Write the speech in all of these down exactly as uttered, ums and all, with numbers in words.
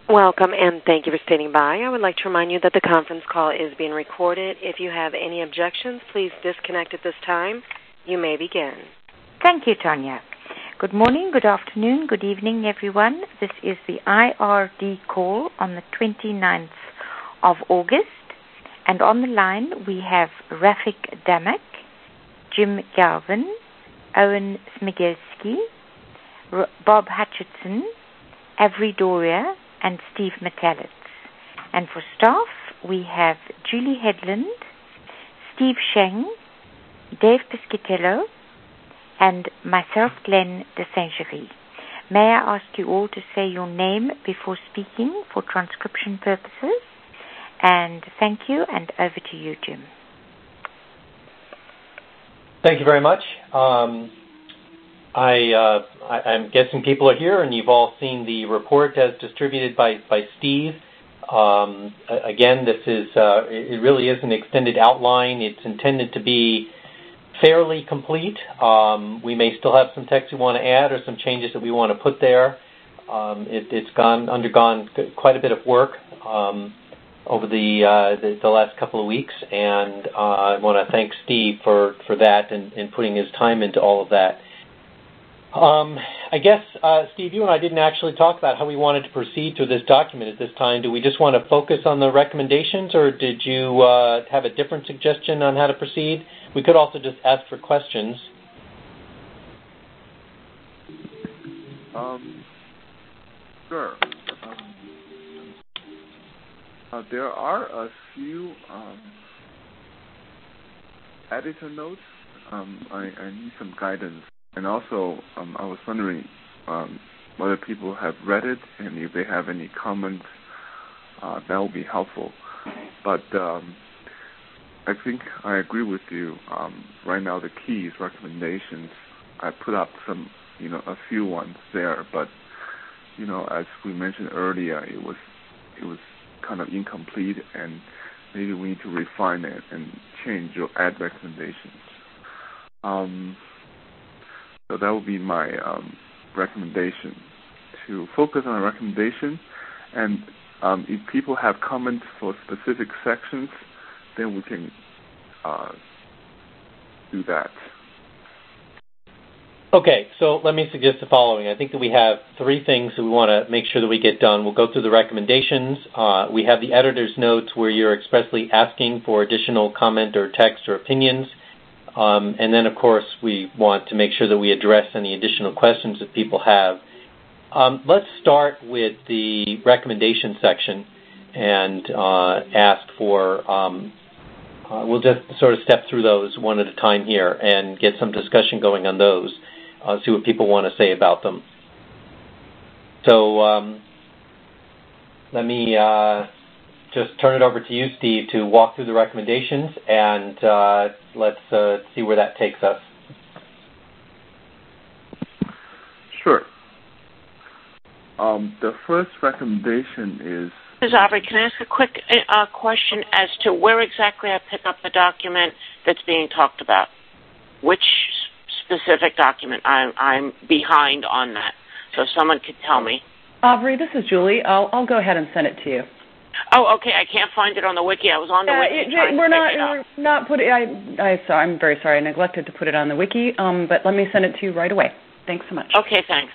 Welcome, and thank you for standing by. I would like to remind you that the conference call is being recorded. If you have any objections, please disconnect at this time. You may begin. Thank you, Tanya. Good morning, good afternoon, good evening, everyone. This is the I R D call on the twenty-ninth of August. And on the line, we have Rafik Damak, Jim Galvin, Owen Smigelski, R- Bob Hutchinson, Avery Doria, and Steve Metalitz. And for staff, we have Julie Headland, Steve Sheng, Dave Piscitello, and myself, Glenn de Saint-Cherie. May I ask you all to say your name before speaking for transcription purposes? And thank you, and over to you, Jim. Thank you very much. Um, I, uh, I, I'm guessing people are here, and you've all seen the report as distributed by, by Steve. Um, again, this is uh, it really is an extended outline. It's intended to be fairly complete. Um, we may still have some text we want to add or some changes that we want to put there. Um, it, it's gone undergone quite a bit of work um, over the, uh, the the last couple of weeks, and uh, I want to thank Steve for, for that and, and putting his time into all of that. Um, I guess, uh, Steve, you and I didn't actually talk about how we wanted to proceed through this document at this time. Do we just want to focus on the recommendations, or did you uh, have a different suggestion on how to proceed? We could also just ask for questions. Um, sure. Um, uh, there are a few um, editor notes. Um, I, I need some guidance. And also, um, I was wondering um, whether people have read it, and if they have any comments, uh, that would be helpful. But um, I think I agree with you. Um, right now, the keys, recommendations, I put up some, you know, a few ones there. But you know, as we mentioned earlier, it was it was kind of incomplete, and maybe we need to refine it and change or add recommendations. Um, So that would be my um, recommendation, to focus on a recommendation. And um, if people have comments for specific sections, then we can uh, do that. Okay, so let me suggest the following. I think that we have three things that we want to make sure that we get done. We'll go through the recommendations. Uh, we have the editor's notes where you're expressly asking for additional comment or text or opinions. Um, and then, of course, we want to make sure that we address any additional questions that people have. Um, let's start with the recommendation section and uh, ask for, um, uh, we'll just sort of step through those one at a time here and get some discussion going on those, uh, see what people want to say about them. So um, let me uh, just turn it over to you, Steve, to walk through the recommendations, and uh, let's uh, see where that takes us. Sure. Um, the first recommendation is... Miz Aubrey, can I ask a quick uh, question as to where exactly I pick up the document that's being talked about? Which specific document? I'm, I'm behind on that. So if someone could tell me. Aubrey, this is Julie. I'll, I'll go ahead and send it to you. Oh, okay. I can't find it on the wiki. I was on the uh, wiki. It, we're not. We're not putting. I. I. So I'm very sorry. I neglected to put it on the wiki. Um, but let me send it to you right away. Thanks so much. Okay. Thanks.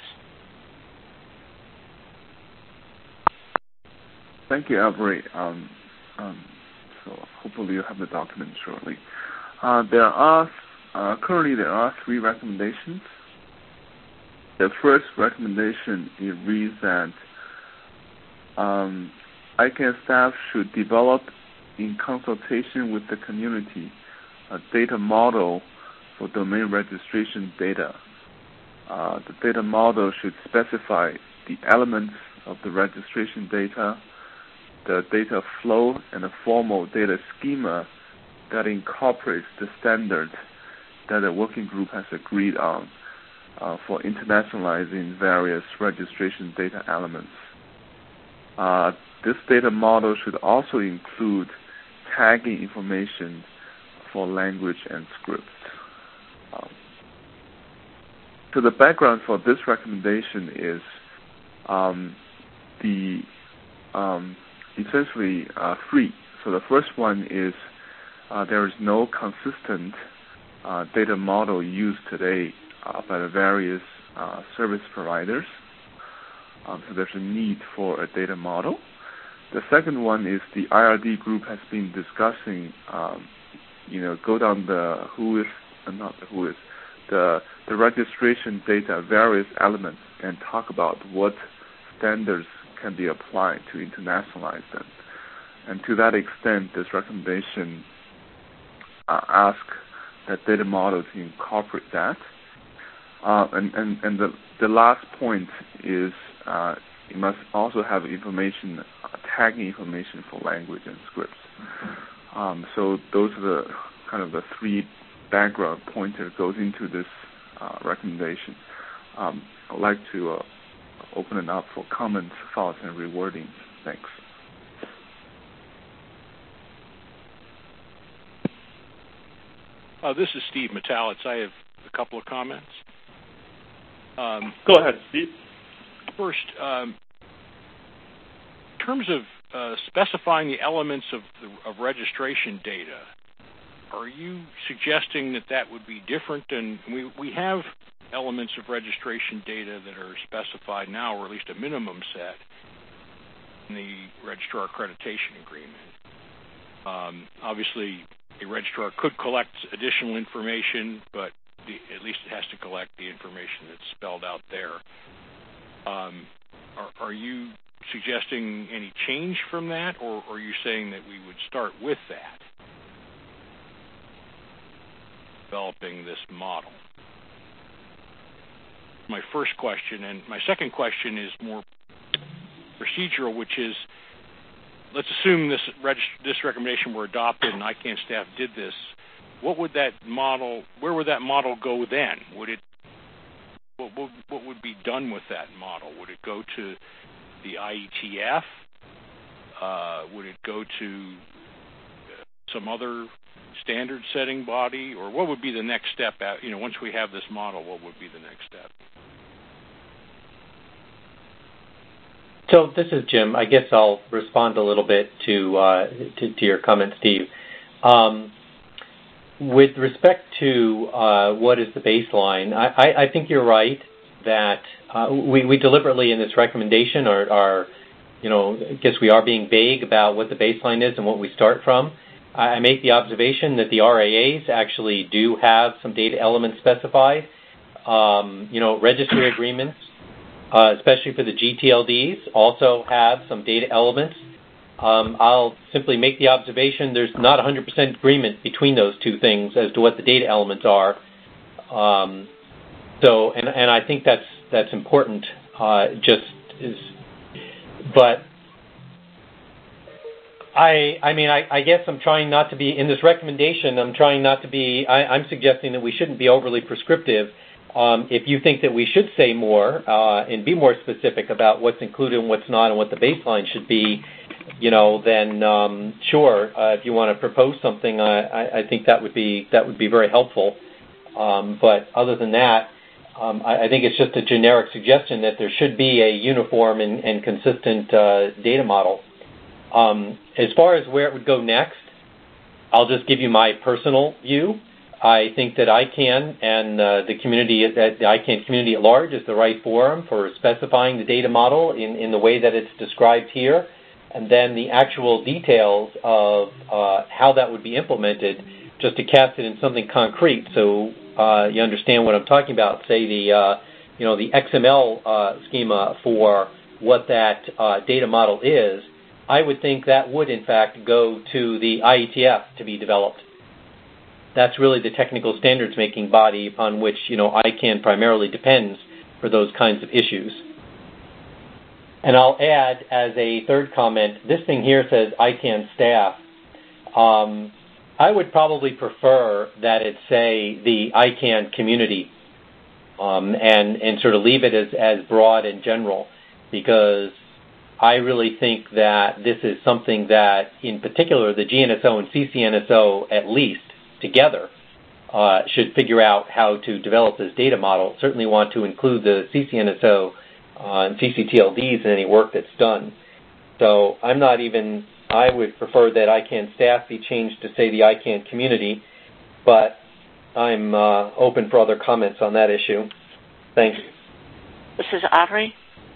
Thank you, Avery. Um, um, so hopefully you'll have the document shortly. Uh, there are uh, currently there are three recommendations. The first recommendation, it reads that um, I C A N staff should develop, in consultation with the community, a data model for domain registration data. Uh, the data model should specify the elements of the registration data, the data flow, and a formal data schema that incorporates the standards that the working group has agreed on uh, for internationalizing various registration data elements. Uh, this data model should also include tagging information for language and scripts. Um, so the background for this recommendation is um, the um, essentially uh, three. So the first one is uh, there is no consistent uh, data model used today uh, by the various uh, service providers. Um, so there's a need for a data model. The second one is the I R D group has been discussing, um, you know, go down the who is, uh, not the who is, the the registration data, various elements, and talk about what standards can be applied to internationalize them. And to that extent, this recommendation uh, asks that data model to incorporate that. Uh, and and, and the, the last point is uh, you must also have information, uh, tagging information for language and scripts. Um, so those are the kind of the three background points that goes into this uh, recommendation. Um, I'd like to uh, open it up for comments, thoughts, and rewording. Thanks. Uh, this is Steve Metalitz. I have a couple of comments. Um, Go ahead, Steve. First, um, in terms of uh, specifying the elements of, the, of registration data, are you suggesting that that would be different? And we, we have elements of registration data that are specified now, or at least a minimum set, in the registrar accreditation agreement. Um, obviously, a registrar could collect additional information, but the, at least it has to collect the information that's spelled out there. Um, are, are you suggesting any change from that, or, or are you saying that we would start with that, developing this model? My first question, and my second question is more procedural, which is, let's assume this regist- this recommendation were adopted and I CANN staff did this. What would that model, where would that model go then? Would it, what, what, what would be done with that model? Would it go to the I E T F? Uh, would it go to some other standard setting body? Or what would be the next step? At, you know, once we have this model, what would be the next step? So this is Jim. I guess I'll respond a little bit to uh, to, to your comment, Steve. Um, with respect to uh, what is the baseline, I, I, I think you're right that uh, we, we deliberately in this recommendation are, are, you know, I guess we are being vague about what the baseline is and what we start from. I make the observation that the R A As actually do have some data elements specified. Um, you know, registry agreements, Uh, especially for the G T L Ds, also have some data elements. Um, I'll simply make the observation there's not one hundred percent agreement between those two things as to what the data elements are. Um, so, and, and I think that's that's important. Uh, just is, but I I mean I, I guess I'm trying not to be in this recommendation. I'm trying not to be. I, I'm suggesting that we shouldn't be overly prescriptive. Um, if you think that we should say more uh, and be more specific about what's included and what's not and what the baseline should be, you know, then um, sure. Uh, if you want to propose something, I, I think that would be that would be very helpful. Um, but other than that, um, I, I think it's just a generic suggestion that there should be a uniform and, and consistent uh, data model. Um, as far as where it would go next, I'll just give you my personal view. I think that I CANN and uh, the community, that the I CANN community at large is the right forum for specifying the data model in, in the way that it's described here, and then the actual details of uh, how that would be implemented, just to cast it in something concrete, so uh, you understand what I'm talking about. Say the uh, you know the X M L uh, schema for what that uh, data model is. I would think that would in fact go to the I E T F to be developed. That's really the technical standards making body upon which, you know, I CANN primarily depends for those kinds of issues. And I'll add as a third comment, this thing here says I CANN staff. Um, I would probably prefer that it say the I CANN community um, and, and sort of leave it as, as broad and general, because I really think that this is something that, in particular, the G N S O and C C N S O at least, together uh, should figure out how to develop this data model. Certainly want to include the C C N S O uh, and C C T L Ds in any work that's done. So I'm not even, I would prefer that I CAN staff be changed to say the I CAN community, but I'm uh, open for other comments on that issue. Thanks. This is Aubrey.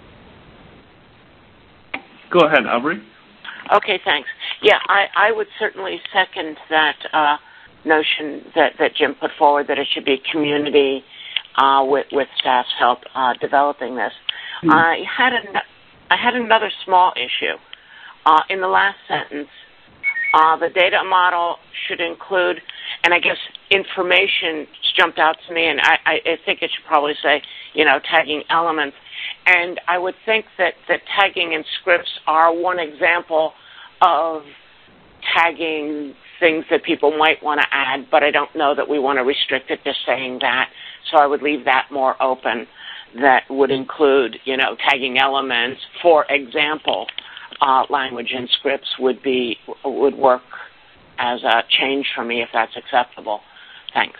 Go ahead, Aubrey. Okay, thanks. Yeah, I, I would certainly second that uh, notion that, that Jim put forward, that it should be community uh, with, with staff's help uh, developing this. Mm-hmm. I had an, I had another small issue. Uh, in the last sentence, uh, the data model should include, and I guess information jumped out to me, and I, I think it should probably say, you know, tagging elements. And I would think that, that tagging and scripts are one example of tagging things that people might want to add, but I don't know that we want to restrict it to saying that. So I would leave that more open. That would include, you know, tagging elements. For example, uh, language and scripts would be would work as a change for me if that's acceptable. Thanks.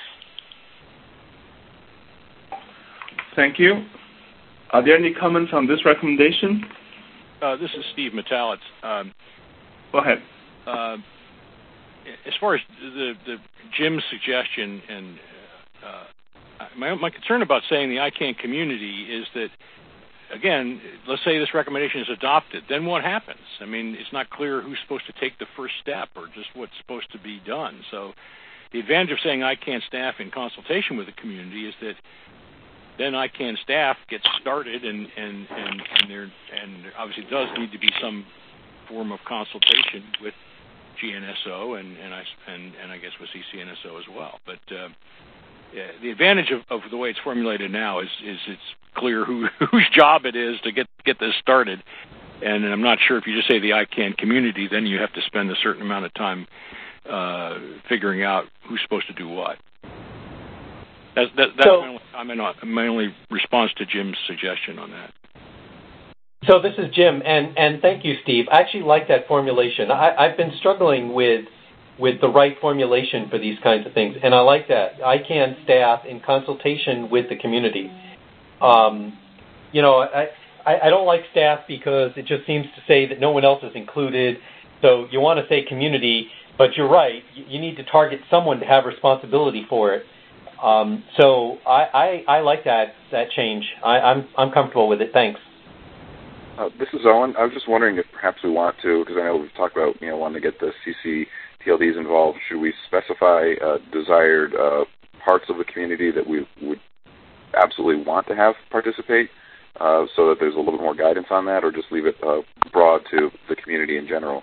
Thank you. Are there any comments on this recommendation? Uh, this is Steve Metalitz. Um, Go ahead. Uh, as far as the, the Jim's suggestion, and uh, my, my concern about saying the I CAN community is that, again, let's say this recommendation is adopted, then what happens? I mean, it's not clear who's supposed to take the first step or just what's supposed to be done. So the advantage of saying I CAN staff in consultation with the community is that then I CAN staff gets started, and and and and there and there obviously does need to be some form of consultation with G N S O and and I and, and I guess with C C N S O as well. But uh, yeah, the advantage of, of the way it's formulated now is is it's clear who whose job it is to get get this started. And I'm not sure if you just say the I CAN community, then you have to spend a certain amount of time uh, figuring out who's supposed to do what. That, that, that's so, my only comment on, my only response to Jim's suggestion on that. So this is Jim, and, and thank you, Steve. I actually like that formulation. I, I've been struggling with with the right formulation for these kinds of things, and I like that. I CAN staff in consultation with the community. Um, you know, I, I, I don't like staff because it just seems to say that no one else is included. So you want to say community, but you're right. You, you need to target someone to have responsibility for it. Um, so I, I, I like that that change. I, I'm I'm comfortable with it. Thanks. Uh, this is Owen. I was just wondering if perhaps we want to, because I know we've talked about you know wanting to get the C C T L Ds involved. Should we specify uh, desired uh, parts of the community that we would absolutely want to have participate, uh, so that there's a little bit more guidance on that, or just leave it uh, broad to the community in general?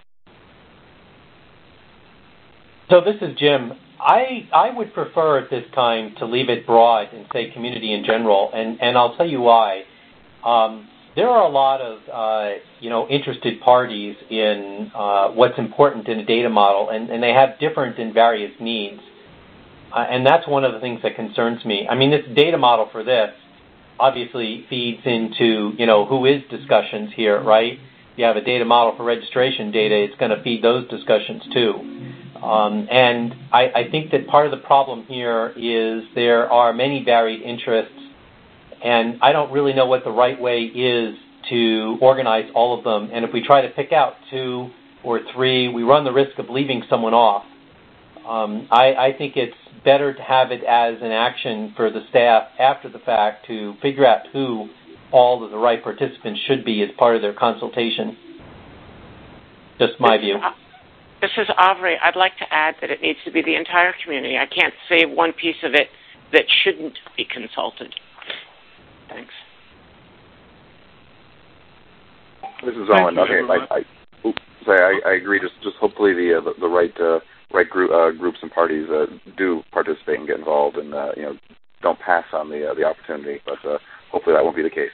So this is Jim. I I would prefer at this time to leave it broad and say community in general, and, and I'll tell you why. Um, there are a lot of uh, you know interested parties in uh, what's important in a data model, and, and they have different and various needs, uh, and that's one of the things that concerns me. I mean, this data model for this obviously feeds into you know who is discussions here, right? You have a data model for registration data; it's going to feed those discussions too. Um, and I, I think that part of the problem here is there are many varied interests, and I don't really know what the right way is to organize all of them. And if we try to pick out two or three, we run the risk of leaving someone off. Um, I, I think it's better to have it as an action for the staff after the fact to figure out who all of the right participants should be as part of their consultation. Just my view. This is Aubrey. I'd like to add that it needs to be the entire community. I can't say one piece of it that shouldn't be consulted. Thanks. This is Owen. Okay, I, I, oops, sorry, I, I agree. Just, just hopefully the uh, the, the right uh, right group, uh, groups and parties uh, do participate and get involved, and uh, you know don't pass on the uh, the opportunity. But uh, hopefully that won't be the case.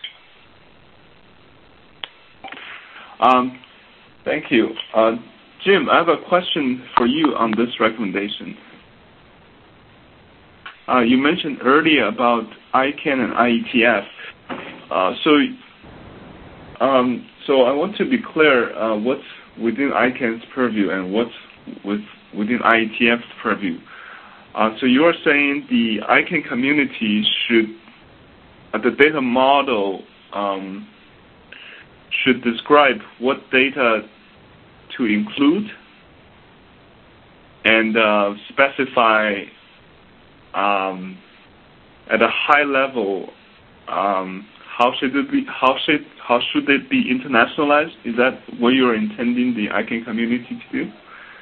Um, thank you. Uh, Jim, I have a question for you on this recommendation. Uh, you mentioned earlier about I CAN and I E T F. Uh, so, um, so I want to be clear uh, what's within I CAN's purview and what's with, within I E T F's purview. Uh, so you are saying the I CAN community should, uh, the data model um, should describe what data to include and uh, specify um, at a high level um, how should it be how should how should it be internationalized? Is that what you're intending the I CANN community to do?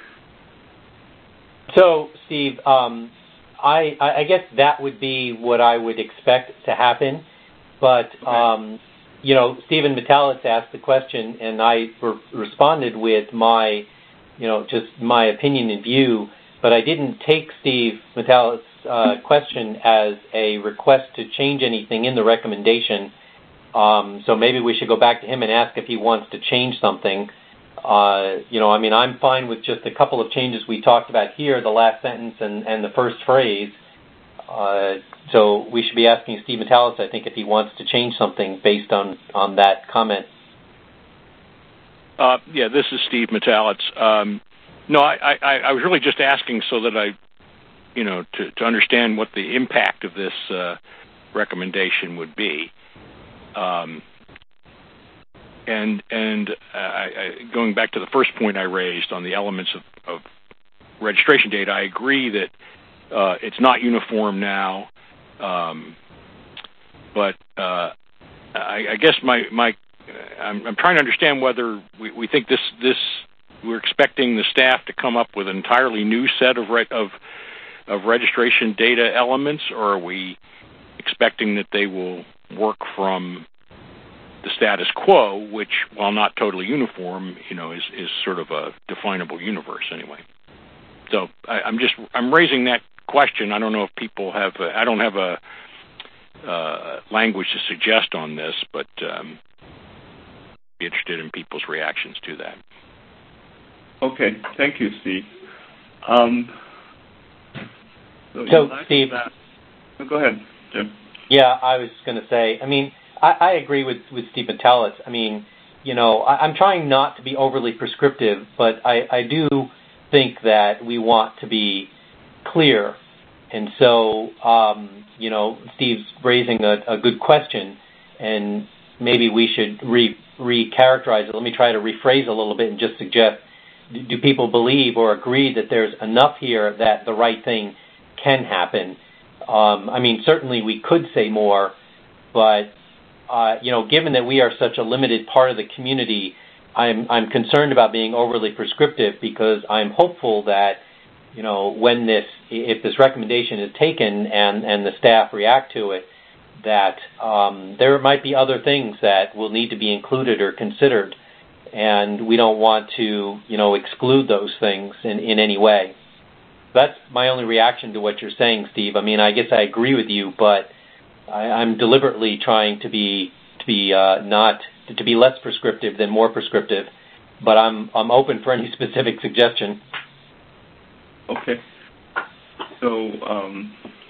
So, Steve, um, I, I guess that would be what I would expect to happen. But, okay. um, you know, Stephen Metalitz asked the question, and I re- responded with my, you know, just my opinion and view. But I didn't take Steve Metalitz's uh, question as a request to change anything in the recommendation. Um, so maybe we should go back to him and ask if he wants to change something. Uh, you know, I mean, I'm fine with just a couple of changes we talked about here, the last sentence and, and the first phrase. Uh, so we should be asking Steve Metalitz, I think, if he wants to change something based on, on that comment. Uh, yeah, this is Steve Metalitz. Um, no, I, I, I was really just asking so that I, you know, to, to understand what the impact of this uh, recommendation would be. Um, and and uh, I, going back to the first point I raised on the elements of, of registration data, I agree that uh, it's not uniform now. Um, but uh, I, I guess my my I'm, I'm trying to understand whether we, we think this this we're expecting the staff to come up with an entirely new set of re- of of registration data elements, or are we expecting that they will work from the status quo, which, while not totally uniform, you know, is, is sort of a definable universe anyway. So I, I'm just I'm raising that question. I don't know if people have a, I don't have a uh, language to suggest on this, but um, be interested in people's reactions to that. Okay, thank you, Steve. Um, so, so Steve, that, oh, go ahead, Jim. Yeah, I was going to say, I mean, I, I agree with, with Steve Metalitz. I mean, you know, I, I'm trying not to be overly prescriptive, but I, I do think that we want to be clear. And so, um, you know, Steve's raising a, a good question, and maybe we should re, re-characterize it. Let me try to rephrase a little bit and just suggest, do people believe or agree that there's enough here that the right thing can happen? Um, I mean, certainly we could say more, but, uh, you know, given that we are such a limited part of the community, I'm, I'm concerned about being overly prescriptive, because I'm hopeful that, you know, when this, if this recommendation is taken and, and the staff react to it, that um, there might be other things that will need to be included or considered, and we don't want to, you know, exclude those things in, in any way. That's my only reaction to what you're saying, Steve. I mean, I guess I agree with you, but I, I'm deliberately trying to be to be uh, not to be less prescriptive than more prescriptive. But I'm I'm open for any specific suggestion. Okay. So um,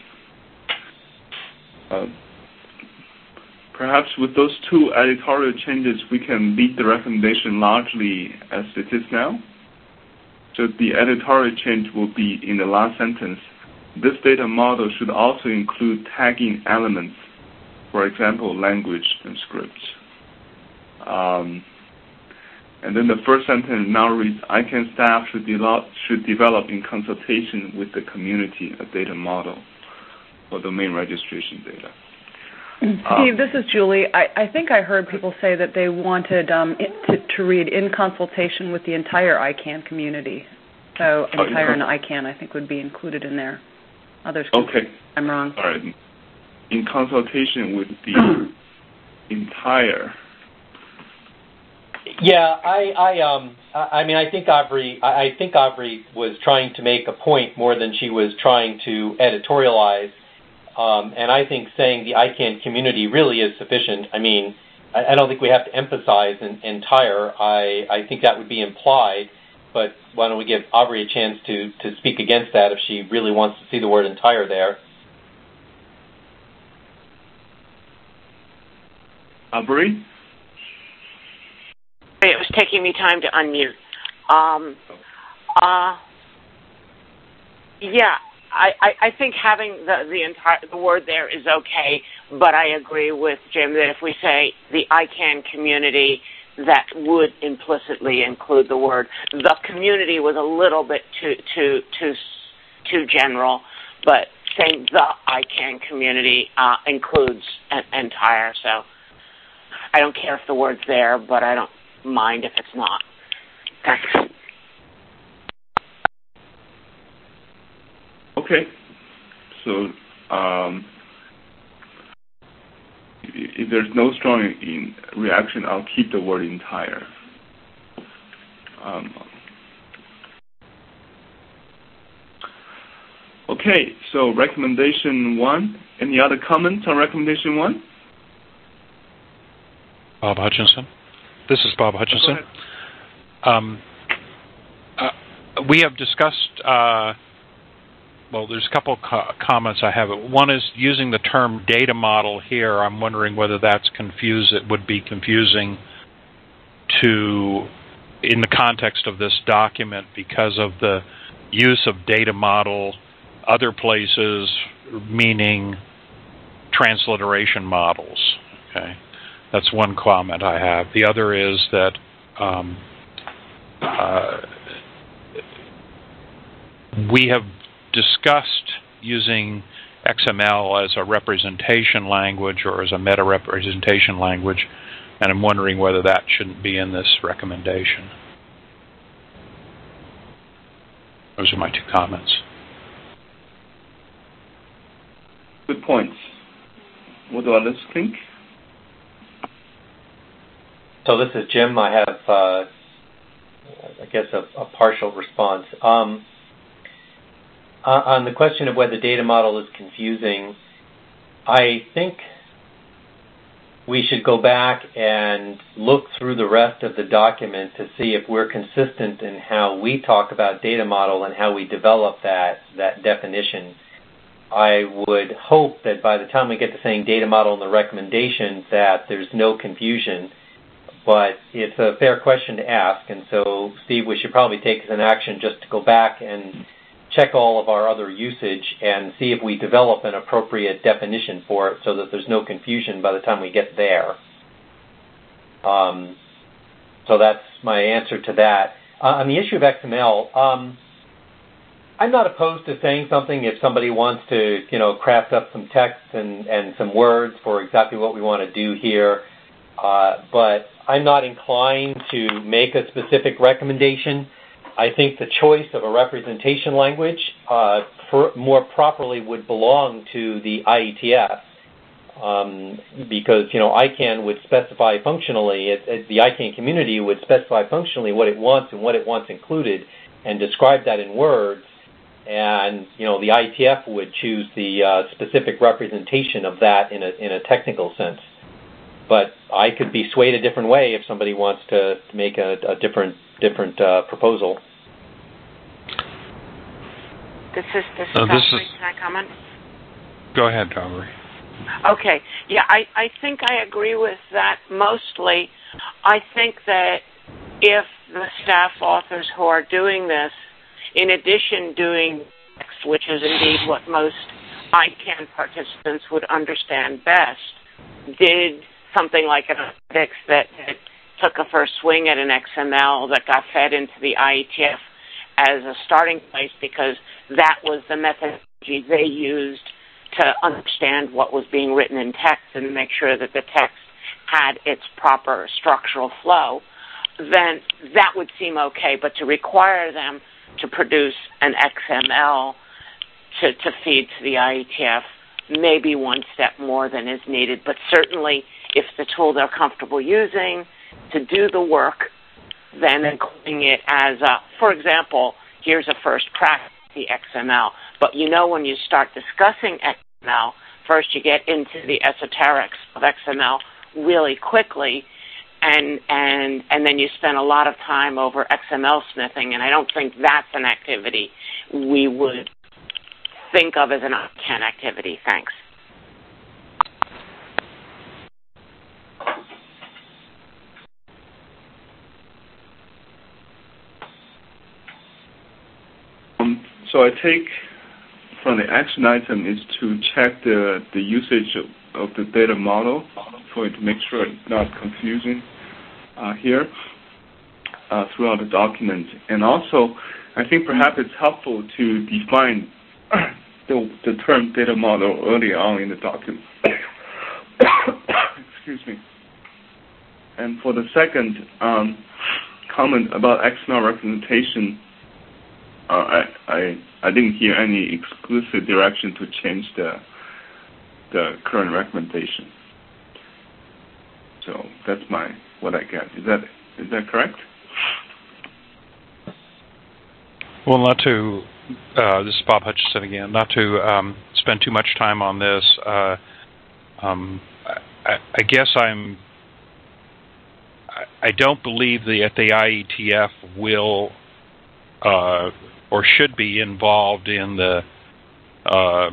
uh, perhaps with those two editorial changes, we can leave the recommendation largely as it is now. So the editorial change will be in the last sentence. This data model should also include tagging elements, for example, language and scripts. Um, and then the first sentence now reads, I CANN staff should develop, should develop in consultation with the community a data model for domain registration data. Steve, um, this is Julie. I, I think I heard people say that they wanted um, it to, to read in consultation with the entire I CANN community. So entire and I CANN, I think, would be included in there. Others can okay. say I'm wrong. All right. In consultation with the entire. Yeah, I, I, um, I mean, I think Aubrey, I think Aubrey was trying to make a point more than she was trying to editorialize. Um, and I think saying the I CANN community really is sufficient. I mean, I, I don't think we have to emphasize an entire. I, I think that would be implied. But why don't we give Aubrey a chance to, to speak against that if she really wants to see the word entire there. Aubrey? It was taking me time to unmute. Um, uh, yeah. I, I, I think having the the entire the word there is okay, but I agree with Jim that if we say the I CANN community, that would implicitly include the word. The community was a little bit too too too too general, but saying the I CAN community uh, includes an entire. So I don't care if the word's there, but I don't mind if it's not. Thanks. Okay. So um, if there's no strong in reaction, I'll keep the word entire. Um, okay, so recommendation one. Any other comments on recommendation one? Bob Hutchinson. This is Bob Hutchinson. Um, uh, we have discussed, uh, well, there's a couple co- comments I have. One is using the term data model here. I'm wondering whether that's confused. It would be confusing to, in the context of this document, because of the use of data model other places, meaning transliteration models. Okay, that's one comment I have. The other is that um, uh, we have discussed using X M L as a representation language or as a meta-representation language, and I'm wondering whether that shouldn't be in this recommendation. Those are my two comments. Good points. What do others think? So this is Jim. I have, uh, I guess, a, a partial response. Um, uh, on the question of whether data model is confusing, I think we should go back and look through the rest of the document to see if we're consistent in how we talk about data model and how we develop that, that definition. I would hope that by the time we get to saying data model in the recommendations that there's no confusion, but it's a fair question to ask. And so, Steve, we should probably take as an action just to go back and check all of our other usage and see if we develop an appropriate definition for it so that there's no confusion by the time we get there. Um, so that's my answer to that. Uh, on the issue of X M L, um, I'm not opposed to saying something if somebody wants to, you know, craft up some text and, and some words for exactly what we want to do here. Uh, but I'm not inclined to make a specific recommendation. I think the choice of a representation language uh, for, more properly would belong to the I E T F um, because, you know, I CAN would specify functionally, it, it, the I CAN community would specify functionally what it wants and what it wants included and describe that in words. And, you know, the I E T F would choose the uh, specific representation of that in a in a technical sense. But I could be swayed a different way if somebody wants to, to make a, a different different uh, proposal. This is this is, uh, this is Can I comment? Go ahead, Aubrey. Okay. Yeah, I, I think I agree with that mostly. I think that if the staff authors who are doing this, in addition doing text, which is indeed what most I CAN participants would understand best, did something like an appendix that, that took a first swing at an X M L that got fed into the I E T F as a starting place because that was the methodology they used to understand what was being written in text and make sure that the text had its proper structural flow, then that would seem okay. But to require them to produce an X M L to, to feed to the I E T F, maybe one step more than is needed. But certainly, if the tool they're comfortable using to do the work, then including it as, a, for example, here's a first crack at the X M L. But you know when you start discussing X M L, first you get into the esoterics of X M L really quickly, and and and then you spend a lot of time over X M L smithing, and I don't think that's an activity we would think of as an I CAN activity. Thanks. Um, so I take from the action item is to check the, the usage of, of the data model for it to make sure it's not confusing. uh, here uh, throughout the document. And also, I think perhaps it's helpful to define the, the term data model early on in the document. Excuse me. And for the second um, comment about X M L representation, uh, I, I I didn't hear any explicit direction to change the the current recommendation. So that's my what I get. Is that is that correct? Well, not to uh, this is Bob Hutchinson again. Not to um, spend too much time on this. Uh, um, I, I guess I'm. I don't believe that the I E T F will uh, or should be involved in the uh,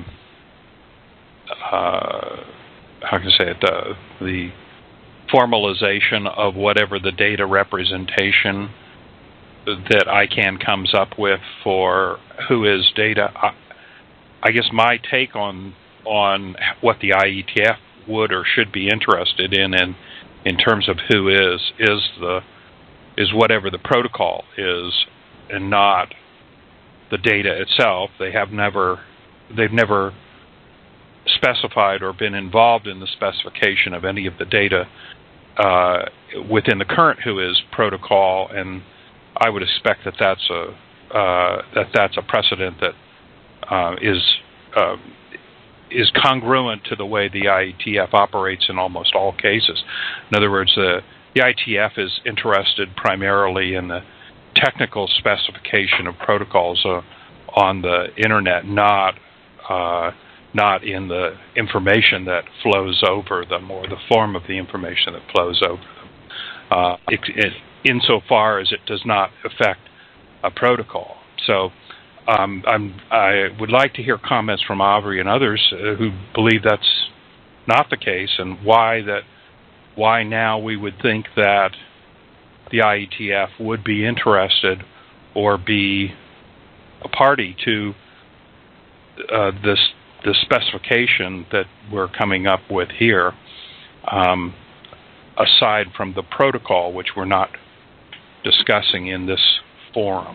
uh, how can I say it the, the formalization of whatever the data representation that I C A N comes up with for who is data. I, I guess my take on on what the I E T F would or should be interested in and in terms of who is is the is whatever the protocol is and not the data itself. They have never they've never specified or been involved in the specification of any of the data uh, within the current who is protocol, and I would expect that that's a uh, that that's a precedent that uh, is uh, is congruent to the way the I E T F operates in almost all cases. In other words, uh, the I E T F is interested primarily in the technical specification of protocols uh, on the internet, not uh, not in the information that flows over them or the form of the information that flows over them. Uh, it, it, insofar as it does not affect a protocol. So. Um, I'm, I would like to hear comments from Aubrey and others uh, who believe that's not the case, and why that, why now we would think that the I E T F would be interested or be a party to uh, this the specification that we're coming up with here, um, aside from the protocol, which we're not discussing in this forum.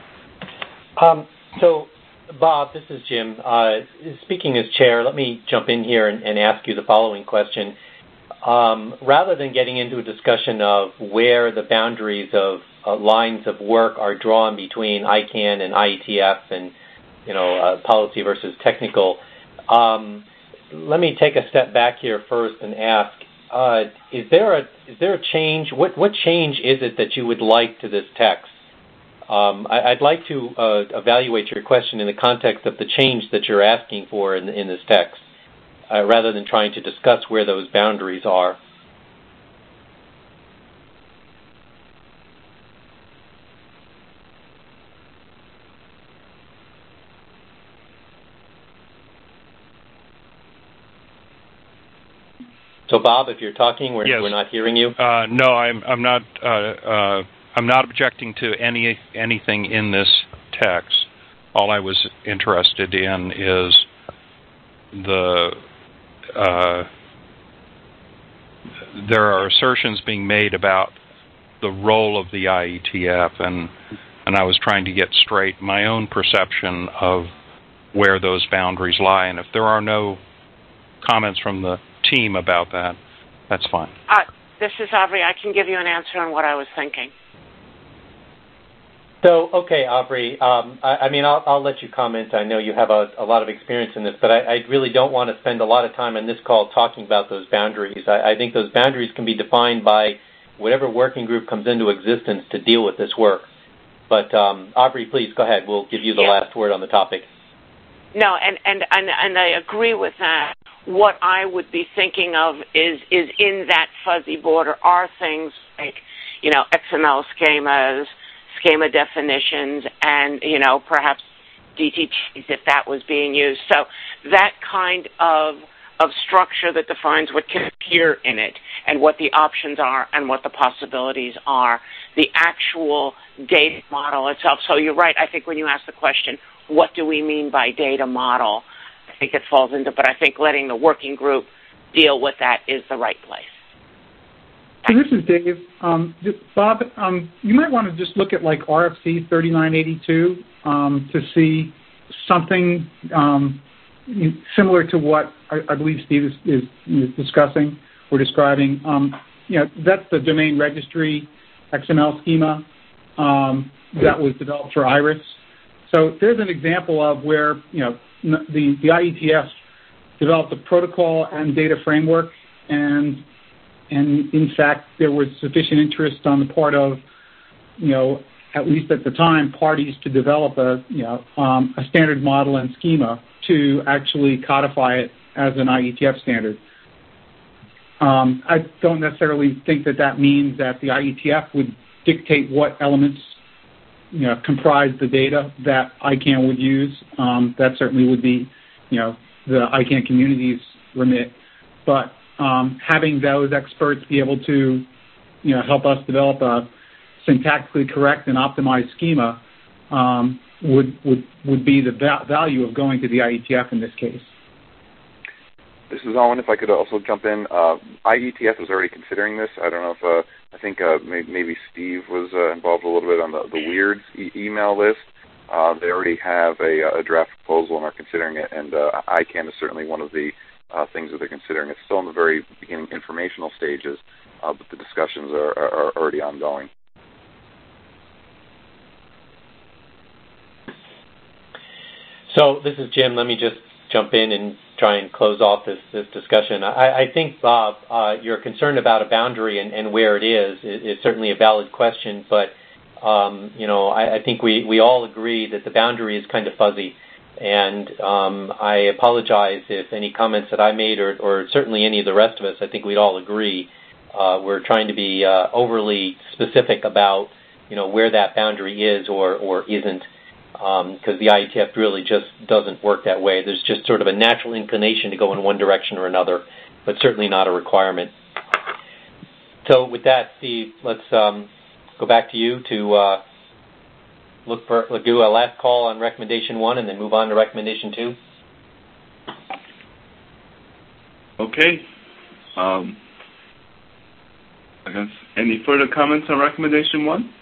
Um, so, Bob, this is Jim. Uh, speaking as chair, let me jump in here and, and ask you the following question. Um, rather than getting into a discussion of where the boundaries of uh, lines of work are drawn between I C A N and I E T F and, you know, uh, policy versus technical, um, let me take a step back here first and ask, uh, is there a is there a change? What, what change is it that you would like to this text? Um, I, I'd like to uh, evaluate your question in the context of the change that you're asking for in, in this text, uh, rather than trying to discuss where those boundaries are. So, Bob, if you're talking, we're, yes. we're not hearing you. Uh, no, I'm, I'm not. Uh, uh, I'm not objecting to any anything in this text. All I was interested in is the uh, there are assertions being made about the role of the I E T F, and and I was trying to get straight my own perception of where those boundaries lie. And if there are no comments from the team about that, that's fine. Uh, this is Aubrey. I can give you an answer on what I was thinking. So, okay, Aubrey, um, I, I mean, I'll, I'll let you comment. I know you have a, a lot of experience in this, but I, I really don't want to spend a lot of time on this call talking about those boundaries. I, I think those boundaries can be defined by whatever working group comes into existence to deal with this work. But, um, Aubrey, please, go ahead. We'll give you the yeah. last word on the topic. No, and, and, and, and I agree with that. What I would be thinking of is, is in that fuzzy border are things like, you know, X M L schemas, schema definitions, and, you know, perhaps D T Ts if that was being used. So that kind of of structure that defines what can appear in it and what the options are and what the possibilities are, the actual data model itself. So you're right. I think when you ask the question, what do we mean by data model, I think it falls into, but I think letting the working group deal with that is the right place. So this is Dave. Um, Bob, um, you might want to just look at like R F C thirty-nine eighty-two um, to see something um, similar to what I, I believe Steve is, is, is discussing or describing. Um, you know, that's the domain registry X M L schema um, that was developed for IRIS. So there's an example of where, you know, the, the I E T F developed a protocol and data framework, and and in fact there was sufficient interest on the part of, you know, at least at the time, parties to develop a, you know, um, a standard model and schema to actually codify it as an I E T F standard. Um, I don't necessarily think that that means that the I E T F would dictate what elements, you know, comprise the data that I CANN would use. Um, that certainly would be, you know, the I CANN community's remit. But um, having those experts be able to, you know, help us develop a syntactically correct and optimized schema um, would would would be the va- value of going to the I E T F in this case. This is Owen. If I could also jump in, uh, I E T F was already considering this. I don't know if uh, I think uh, may- maybe Steve was uh, involved a little bit on the, the WEIRD's e- email list. Uh, they already have a, a draft proposal and are considering it, and uh, I CANN is certainly one of the uh, things that they're considering. It's still in the very beginning informational stages, uh, but the discussions are, are, are already ongoing. So this is Jim. Let me just jump in and try and close off this, this discussion. I, I think, Bob, uh, your concern about a boundary and, and where it is, is is certainly a valid question, but um, you know, I, I think we, we all agree that the boundary is kind of fuzzy, and um, I apologize if any comments that I made, or, or certainly any of the rest of us, I think we'd all agree, uh, we're trying to be uh, overly specific about, you know, where that boundary is or, or isn't. Because um, the I E T F really just doesn't work that way. There's just sort of a natural inclination to go in one direction or another, but certainly not a requirement. So with that, Steve, let's um, go back to you to uh, look for we'll do a last call on recommendation one and then move on to recommendation two. Okay. Um, I guess any further comments on recommendation one?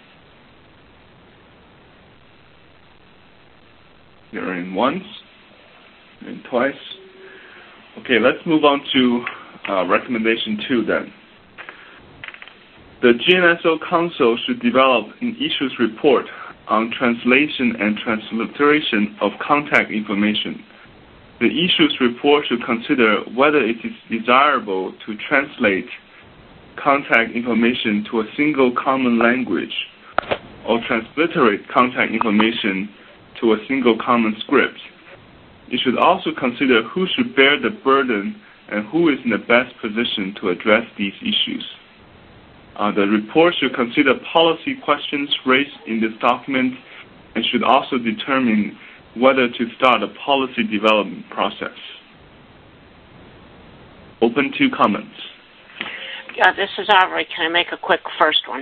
Hearing once and twice. Okay, let's move on to uh, recommendation two then. The G N S O Council should develop an issues report on translation and transliteration of contact information. The issues report should consider whether it is desirable to translate contact information to a single common language or transliterate contact information to a single common script. It should also consider who should bear the burden and who is in the best position to address these issues. Uh, the report should consider policy questions raised in this document and should also determine whether to start a policy development process. Open to comments. Yeah, this is Avery. Can I make a quick first one?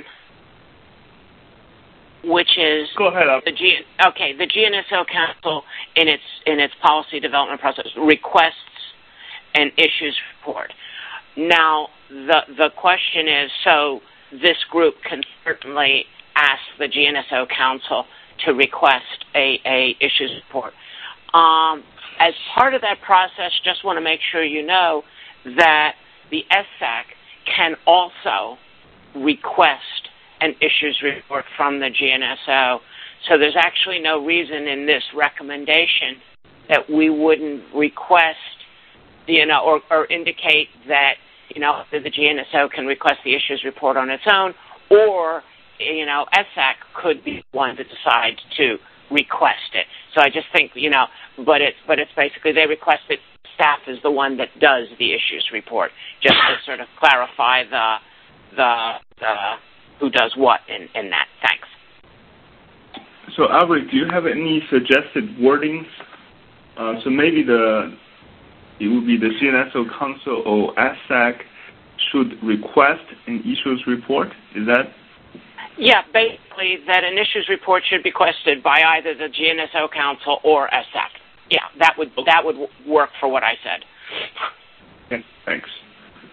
Which is Go ahead, the G, okay, the G N S O Council in its in its policy development process requests an issues report. Now the the question is, so this group can certainly ask the G N S O Council to request a, a issues report. Um, as part of that process, just want to make sure you know that the S A C can also request an issues report from the G N S O. So there's actually no reason in this recommendation that we wouldn't request, you know, or, or indicate that, you know, that the G N S O can request the issues report on its own, or, you know, S A C could be one to decide to request it. So I just think, you know, but it's but it's basically they request it. Staff is the one that does the issues report, just to sort of clarify the the the. who does what in, in that. Thanks. So, Albert, do you have any suggested wordings? Uh, so maybe the it would be the G N S O Council or S A C should request an issues report. Is that? Yeah, basically that an issues report should be requested by either the G N S O Council or S A C. Yeah, that would that would work for what I said. Okay, thanks.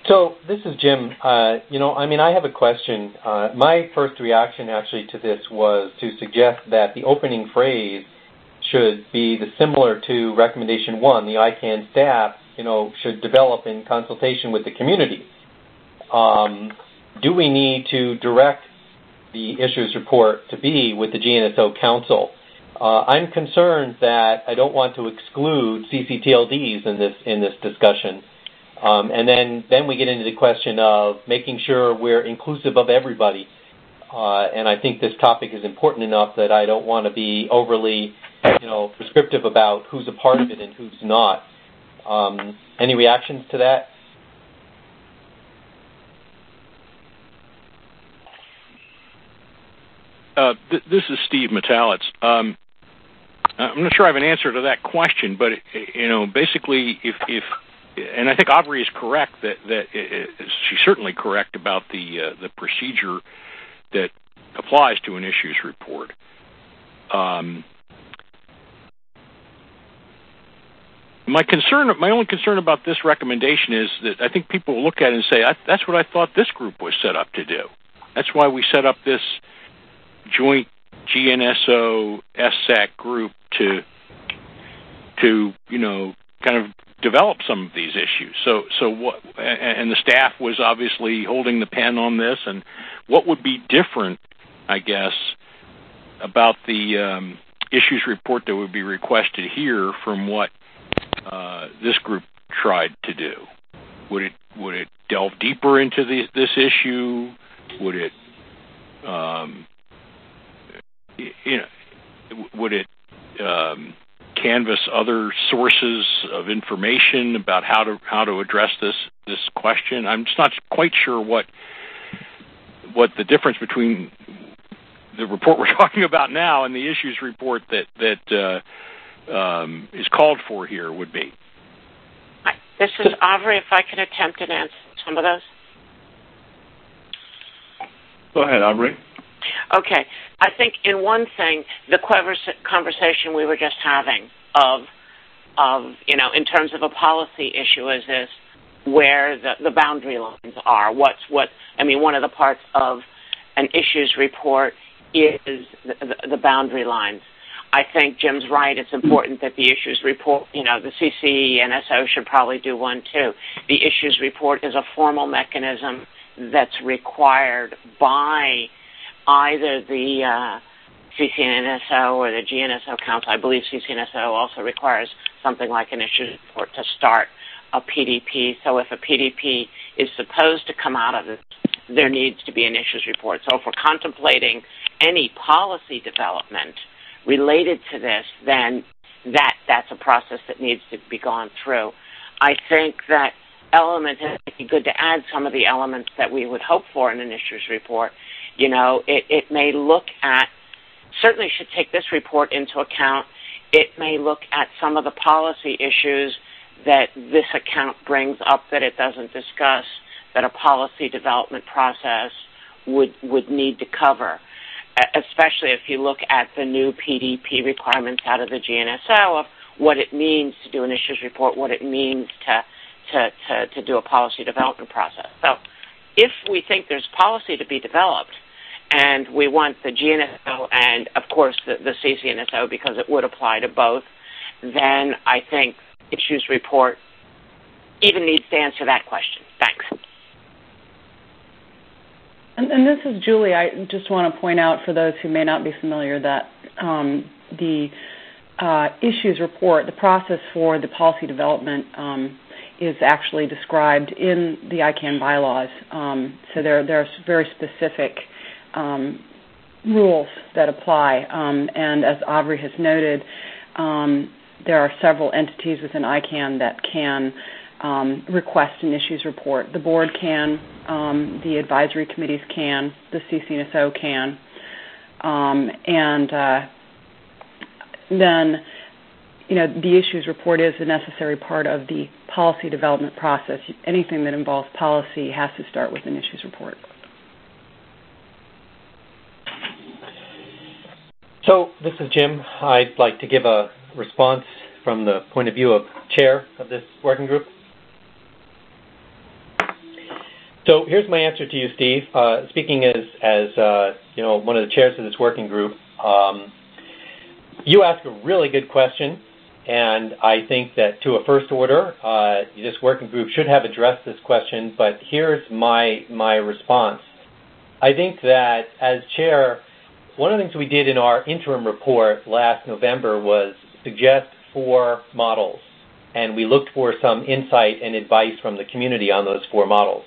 So this is Jim. Uh, you know, I mean, I have a question. Uh, my first reaction actually to this was to suggest that the opening phrase should be the similar to recommendation one. The I CAN staff, you know, should develop in consultation with the community. Um, do we need to direct the issues report to be with the G N S O Council? Uh, I'm concerned that I don't want to exclude C C T L Ds in this in this discussion. Um, and then, then we get into the question of making sure we're inclusive of everybody. Uh, and I think this topic is important enough that I don't want to be overly, you know, prescriptive about who's a part of it and who's not. Um, any reactions to that? Uh, th- this is Steve Metalitz. Um, I'm not sure I have an answer to that question, but, you know, basically if, if and I think Aubrey is correct that, that it, she's certainly correct about the uh, the procedure that applies to an issues report. Um, my concern, my only concern about this recommendation is that I think people will look at it and say, I, that's what I thought this group was set up to do. That's why we set up this joint G N S O S S A C group to, to you know, kind of develop some of these issues. So, so what? And the staff was obviously holding the pen on this. And what would be different, I guess, about the um, issues report that would be requested here from what uh, this group tried to do? Would it would it delve deeper into the, this issue? Would it um, you know would it um, canvas other sources of information about how to how to address this this question? I'm just not quite sure what what the difference between the report we're talking about now and the issues report that that uh, um, is called for here would be. This is Aubrey. If I can attempt to answer some of those. Go ahead, Aubrey. Okay. I think in one thing, the conversation we were just having of, of you know, in terms of a policy issue is this, where the, the boundary lines are. What's what? I mean, one of the parts of an issues report is the, the, the boundary lines. I think Jim's right. It's important that the issues report, you know, the C C N S O should probably do one too. The issues report is a formal mechanism that's required by either the uh, C C N S O or the G N S O Council. I believe C C N S O also requires something like an issues report to start a P D P. So if a P D P is supposed to come out of it, there needs to be an issues report. So if we're contemplating any policy development related to this, then that that's a process that needs to be gone through. I think that element, it would be good to add some of the elements that we would hope for in an issues report. You know, it, it may look at, certainly should take this report into account, it may look at some of the policy issues that this account brings up that it doesn't discuss, that a policy development process would would need to cover, especially if you look at the new P D P requirements out of the G N S O of what it means to do an issues report, what it means to to, to, to do a policy development process. So if we think there's policy to be developed and we want the G N S O and, of course, the, the C C N S O because it would apply to both, then I think issues report even needs to answer that question. Thanks. And, and this is Julie. I just want to point out for those who may not be familiar that um, the uh, issues report, the process for the policy development um, is actually described in the I CAN bylaws. Um, so there, there are very specific um, rules that apply. Um, and as Aubrey has noted, um, there are several entities within I CAN that can um, request an issues report. The board can, um, the advisory committees can, the C C N S O can, um, and uh, then, you know, the issues report is a necessary part of the policy development process. Anything that involves policy has to start with an issues report. So this is Jim. I'd like to give a response from the point of view of chair of this working group. So here's my answer to you, Steve. Uh, speaking as, as uh, you know, one of the chairs of this working group, um, you asked a really good question, and I think that to a first order, uh, this working group should have addressed this question, but here's my my response. I think that as chair, one of the things we did in our interim report last November was suggest four models, and we looked for some insight and advice from the community on those four models.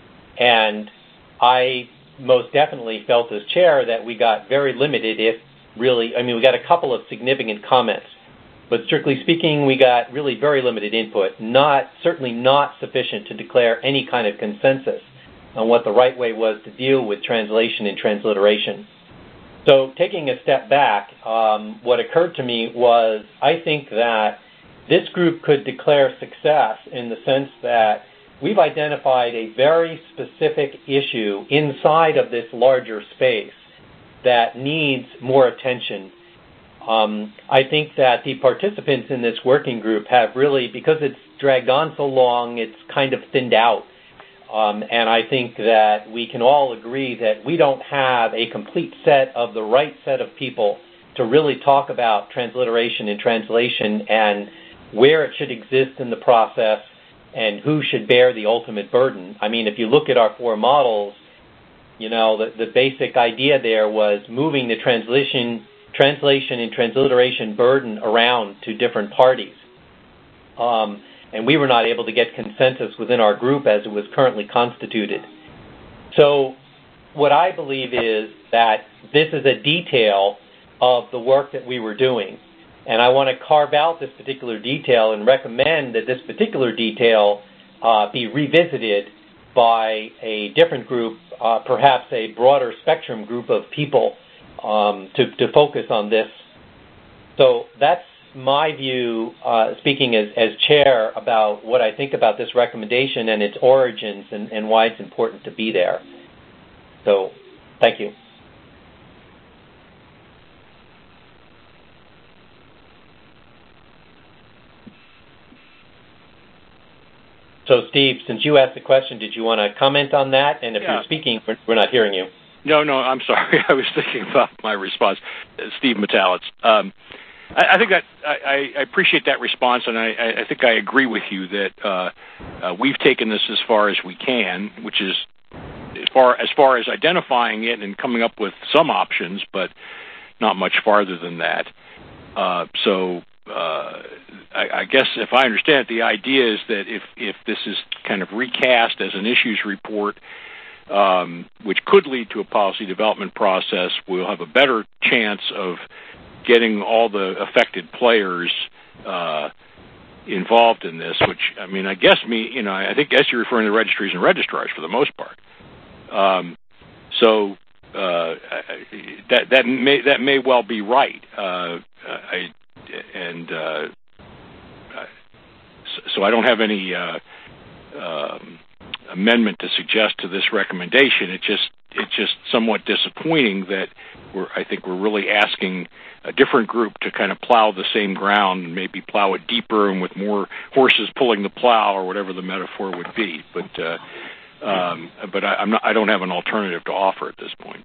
And I most definitely felt as chair that we got very limited, if really, I mean, we got a couple of significant comments, but strictly speaking, we got really very limited input, not certainly not sufficient to declare any kind of consensus on what the right way was to deal with translation and transliteration. So taking a step back, um, what occurred to me was I think that this group could declare success in the sense that we've identified a very specific issue inside of this larger space that needs more attention. Um, I think that the participants in this working group have really, because it's dragged on so long, it's kind of thinned out. Um, and I think that we can all agree that we don't have a complete set of the right set of people to really talk about transliteration and translation and where it should exist in the process and who should bear the ultimate burden. I mean, if you look at our four models, you know, the, the basic idea there was moving the translation, translation and transliteration burden around to different parties. Um, and we were not able to get consensus within our group as it was currently constituted. So what I believe is that this is a detail of the work that we were doing. And I want to carve out this particular detail and recommend that this particular detail uh, be revisited by a different group, uh, perhaps a broader spectrum group of people um, to, to focus on this. So that's my view, uh, speaking as, as chair, about what I think about this recommendation and its origins and, and why it's important to be there. So thank you. So, Steve, since you asked the question, did you want to comment on that? And if yeah. you're speaking, we're, we're not hearing you. No, no, I'm sorry. I was thinking about my response. Steve Metalitz. Um, I, I think that I, I appreciate that response, and I, I think I agree with you that uh, uh, we've taken this as far as we can, which is as far as far as identifying it and coming up with some options, but not much farther than that. Uh, so. Uh, I, I guess if I understand it, the idea is that if, if this is kind of recast as an issues report, um, which could lead to a policy development process, we'll have a better chance of getting all the affected players uh, involved in this, which, I mean, I guess me, you know, I think guess you're referring to registries and registrars for the most part. Um, so uh, that that may that may well be right. Uh, I And uh, so I don't have any uh, um, amendment to suggest to this recommendation. It just it's just somewhat disappointing that we're I think we're really asking a different group to kind of plow the same ground and maybe plow it deeper and with more horses pulling the plow or whatever the metaphor would be. But uh, um, but I, I'm not I don't have an alternative to offer at this point.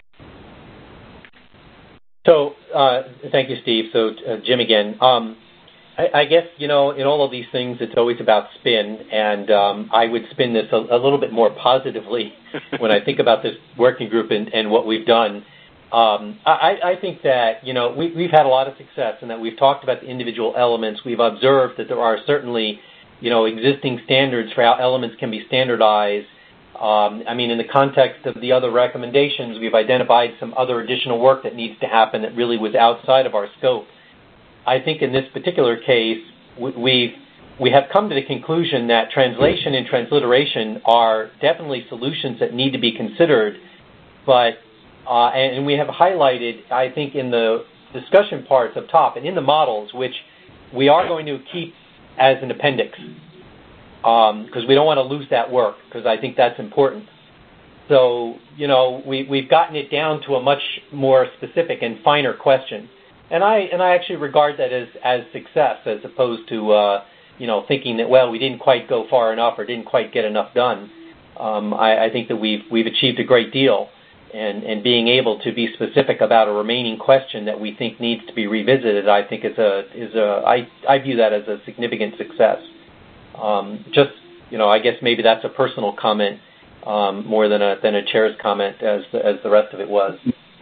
So, uh, thank you, Steve. So, uh, Jim again. Um, I, I guess, you know, in all of these things, it's always about spin, and um, I would spin this a, a little bit more positively when I think about this working group and, and what we've done. Um, I, I think that, you know, we, we've had a lot of success in that we've talked about the individual elements. We've observed that there are certainly, you know, existing standards for how elements can be standardized. Um, I mean, in the context of the other recommendations, we've identified some other additional work that needs to happen that really was outside of our scope. I think in this particular case, we we have come to the conclusion that translation and transliteration are definitely solutions that need to be considered, but uh, and we have highlighted, I think, in the discussion parts up top and in the models, which we are going to keep as an appendix. Because um, we don't want to lose that work, because I think that's important. So, you know, we, we've gotten it down to a much more specific and finer question. And I and I actually regard that as, as success, as opposed to, uh, you know, thinking that, well, we didn't quite go far enough or didn't quite get enough done. um, I, I think that we've we've achieved a great deal. And, and being able to be specific about a remaining question that we think needs to be revisited, I think is a is a I, I view that as a significant success. Um, just you know, I guess maybe that's a personal comment um, more than a than a chair's comment, as as the rest of it was.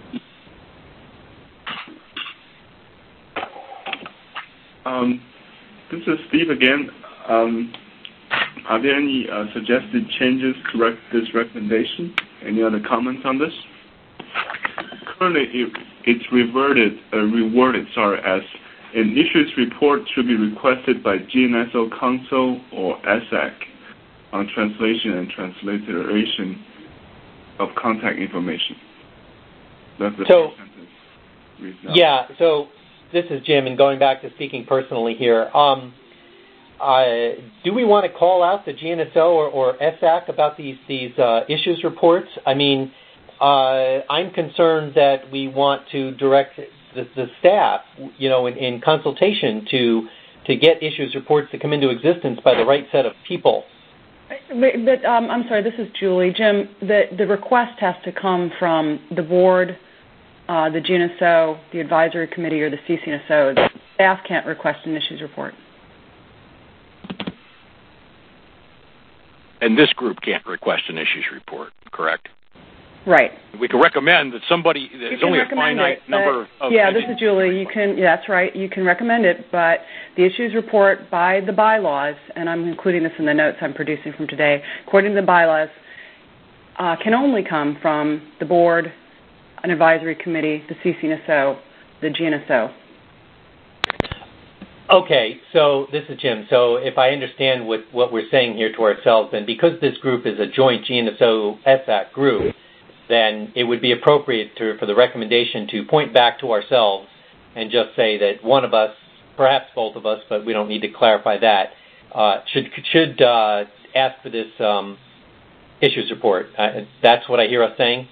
Um, this is Steve again. Um, are there any uh, suggested changes to rec- this recommendation? Any other comments on this? Currently, it, it's reverted, uh, reworded, sorry, as an issues report should be requested by G N S O Council or S A C on translation and transliteration of contact information. That's the so, sentence. Yeah, so this is Jim, and going back to speaking personally here, um, Uh, do we want to call out the G N S O or, or S A C about these these uh, issues reports? I mean, uh, I'm concerned that we want to direct the, the staff, you know, in, in consultation to to get issues reports to come into existence by the right set of people. But, but um, I'm sorry, this is Julie. Jim, the the request has to come from the board, uh, the G N S O, the advisory committee, or the C C N S O. The staff can't request an issues report. And this group can't request an issues report, correct? Right. We can recommend that somebody, there's only a finite it, number of... Yeah, this is Julie. You can, yeah, that's right. You can recommend it, but the issues report by the bylaws, and I'm including this in the notes I'm producing from today, according to the bylaws, uh, can only come from the board, an advisory committee, the C C N S O, the G N S O. Okay, so this is Jim. So if I understand what, what we're saying here to ourselves, then because this group is a joint G N S O S A C group, then it would be appropriate to, for the recommendation to point back to ourselves and just say that one of us, perhaps both of us, but we don't need to clarify that, uh, should should uh, ask for this um, issues report. Uh, that's what I hear us saying?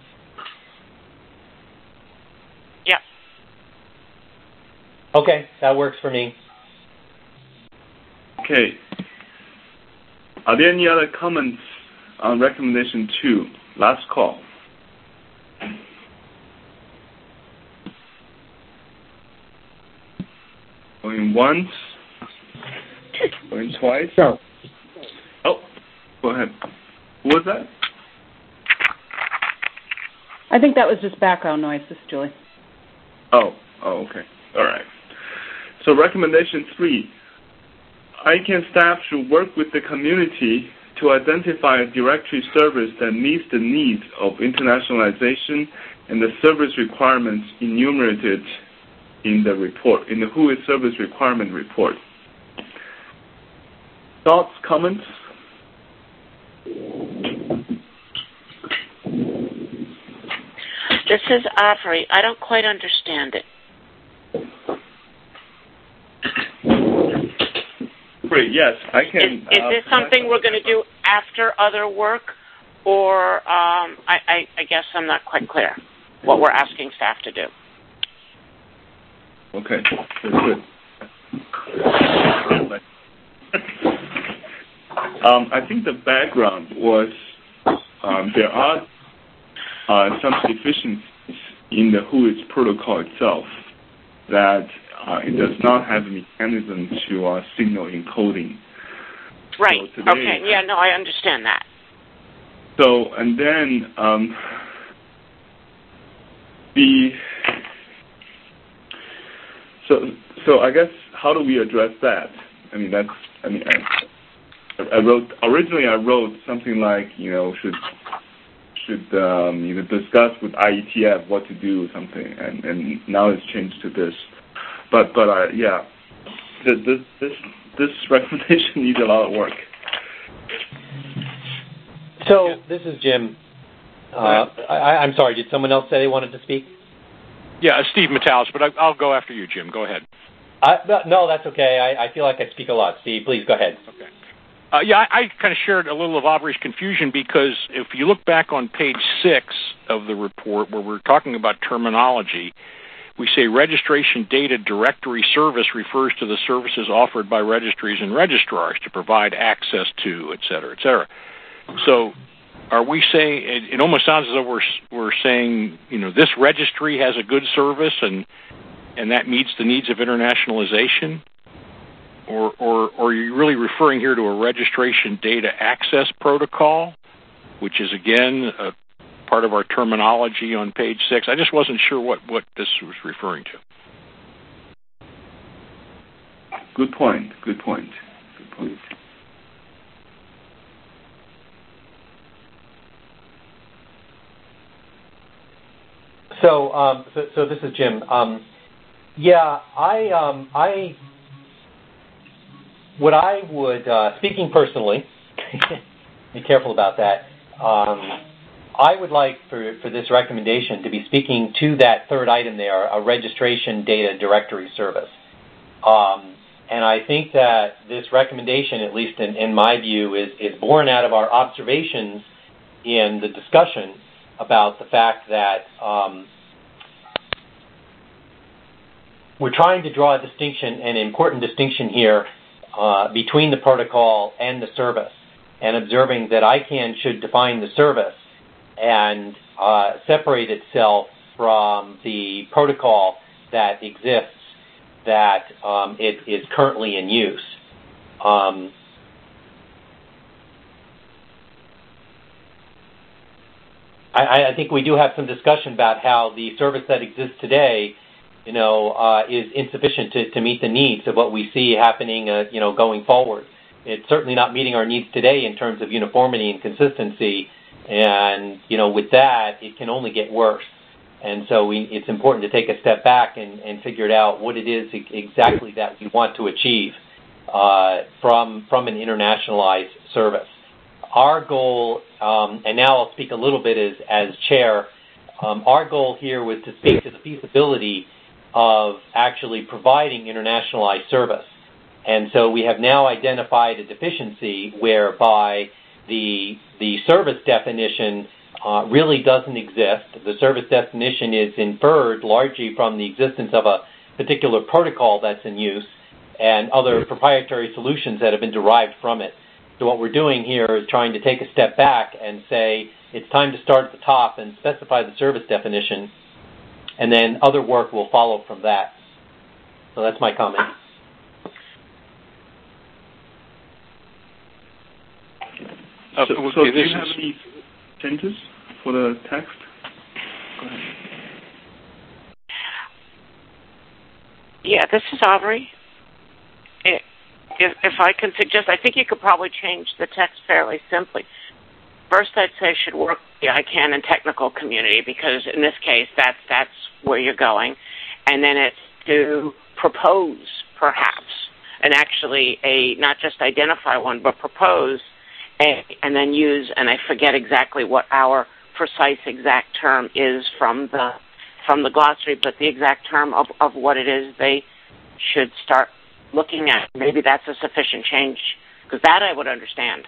Okay, that works for me. Okay. Are there any other comments on recommendation two? Last call. Going once. Going twice. So. Oh, go ahead. Who was that? I think that was just background noise. This is Julie. Oh, oh, okay. All right. So recommendation three, I CANN staff should work with the community to identify a directory service that meets the needs of internationalization and the service requirements enumerated in the report, in the W H O service requirement report. Thoughts, comments? This is Avery. I don't quite understand it. Great, yes, I can. Is, is uh, this something we're going to do after other work, or um, I, I, I guess I'm not quite clear what we're asking staff to do? Okay, that's good. um, I think the background was um, there are uh, some deficiencies in the W H O protocol itself that uh, it does not have a mechanism to uh, signal encoding. Right. So today, okay. Yeah. No, I understand that. So and then um, the so so I guess how do we address that? I mean that's I mean I, I wrote originally I wrote something like you know should should um, you know discuss with I E T F what to do or something and, and now it's changed to this. But but uh, yeah, this this this recommendation needs a lot of work. So this is Jim. Uh, I, I'm sorry. Did someone else say they wanted to speak? Yeah, Steve Metalis, but I, I'll go after you, Jim. Go ahead. I, no, that's okay. I, I feel like I speak a lot. Steve, please go ahead. Okay. Uh, yeah, I, I kind of shared a little of Aubrey's confusion because if you look back on page six of the report where we're talking about terminology, we say registration data directory service refers to the services offered by registries and registrars to provide access to, et cetera, et cetera. So are we saying, it, it almost sounds as though we're, we're saying, you know, this registry has a good service and and that meets the needs of internationalization? Or, or, or are you really referring here to a registration data access protocol, which is, again, a part of our terminology on page six? I just wasn't sure what, what this was referring to. Good point. Good point. Good point. So, um, so, so this is Jim. Um, yeah, I, um, I, what I would, uh, speaking personally, be careful about that. Um, I would like for, for this recommendation to be speaking to that third item there, a registration data directory service. Um, and I think that this recommendation, at least in, in my view, is, is born out of our observations in the discussion about the fact that um, we're trying to draw a distinction, an important distinction here, uh, between the protocol and the service, and observing that ICANN should define the service and uh, separate itself from the protocol that exists that um, it is currently in use. Um, I, I think we do have some discussion about how the service that exists today, you know, uh, is insufficient to, to meet the needs of what we see happening, uh, you know, going forward. It's certainly not meeting our needs today in terms of uniformity and consistency, and, you know, with that, it can only get worse. And so we, it's important to take a step back and, and figure out what it is exactly that we want to achieve uh, from, from an internationalized service. Our goal, um, and now I'll speak a little bit as, as chair, um, our goal here was to speak to the feasibility of actually providing internationalized service. And so we have now identified a deficiency whereby the, the service definition uh, really doesn't exist. The service definition is inferred largely from the existence of a particular protocol that's in use and other proprietary solutions that have been derived from it. So what we're doing here is trying to take a step back and say it's time to start at the top and specify the service definition, and then other work will follow from that. So that's my comment. So, so do you have any changes for the text? Go ahead. Yeah, this is Aubrey. It, If, if I can suggest, I think you could probably change the text fairly simply. First, I'd say it should work with the ICANN and technical community, because in this case, that's that's where you're going. And then it's to propose, perhaps, and actually a not just identify one, but propose, a, and then use, and I forget exactly what our precise exact term is from the from the glossary, but the exact term of, of what it is they should start looking at. Maybe that's a sufficient change, because that I would understand.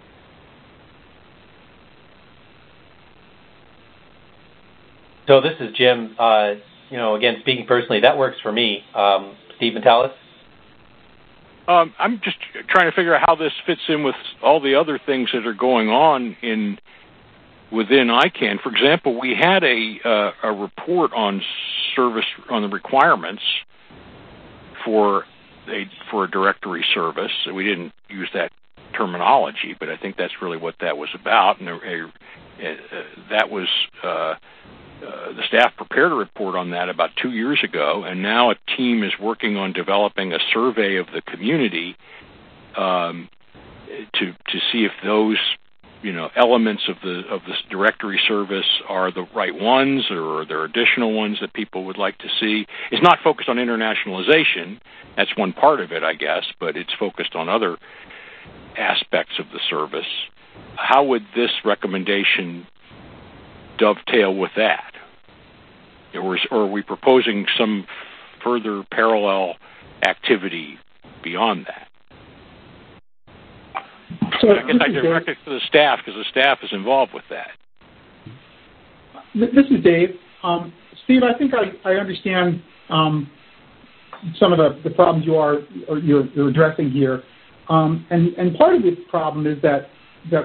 So this is Jim. Uh, you know, again, speaking personally, that works for me. Um, Steve Metalis? Um, I'm just trying to figure out how this fits in with all the other things that are going on in within ICANN. For example, we had a uh, a report on service on the requirements for a for a directory service. We didn't use that terminology, but I think that's really what that was about. And a, a, a, that was uh, uh, the staff prepared a report on that about two years ago, and now a team is working on developing a survey of the community um, to to see if those you know elements of the of this directory service are the right ones, or are there additional ones that people would like to see. It's not focused on internationalization. That's one part of it, I guess, but it's focused on other aspects of the service. How would this recommendation dovetail with that? Or, is, or are we proposing some further parallel activity beyond that? So I guess I direct it to the staff, because the staff is involved with that. This is Dave. Um, Steve, I think I, I understand um, some of the, the problems you are or you're, you're addressing here. Um, and, and part of the problem is that that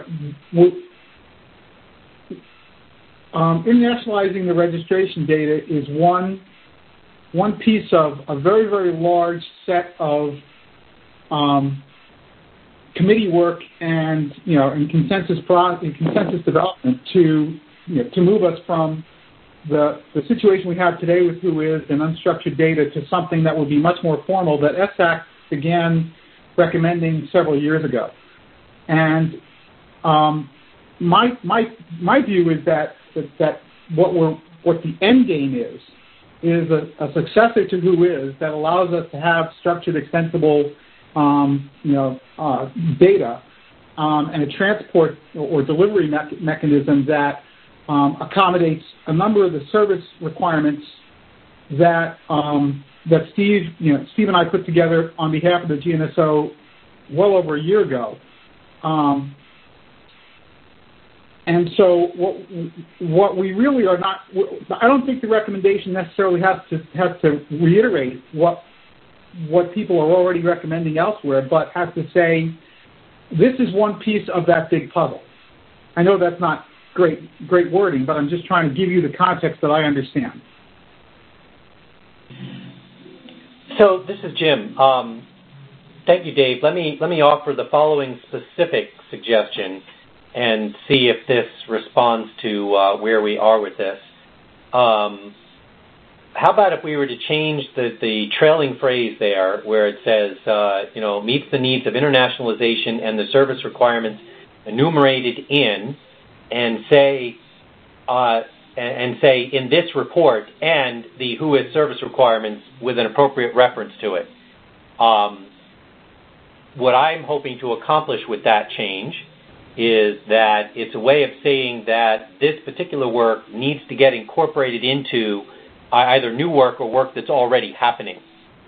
um, internationalizing the registration data is one one piece of a very, very large set of um, committee work and you know and consensus pro- and consensus development to you know, to move us from the the situation we have today with WHOIS and unstructured data to something that would be much more formal that S A C began recommending several years ago. And um, my my my view is that that, that what we're what the end game is is a, a successor to WHOIS that allows us to have structured, extensible, um, you know, uh, data um, and a transport or delivery me- mechanism that um, accommodates a number of the service requirements that um, that Steve, you know, Steve and I put together on behalf of the G N S O well over a year ago. Um, and so what, what we really are not, I don't think the recommendation necessarily has to has to reiterate what what people are already recommending elsewhere, but has to say, this is one piece of that big puzzle. I know that's not great great wording, but I'm just trying to give you the context that I understand. So this is Jim. Um, thank you, Dave. Let me let me offer the following specific suggestion and see if this responds to uh, where we are with this. Um, how about if we were to change the, the trailing phrase there where it says, uh, you know, meets the needs of internationalization and the service requirements enumerated in, and say, uh, and say in this report and the WHOIS service requirements with an appropriate reference to it. Um, what I'm hoping to accomplish with that change is that it's a way of saying that this particular work needs to get incorporated into either new work or work that's already happening.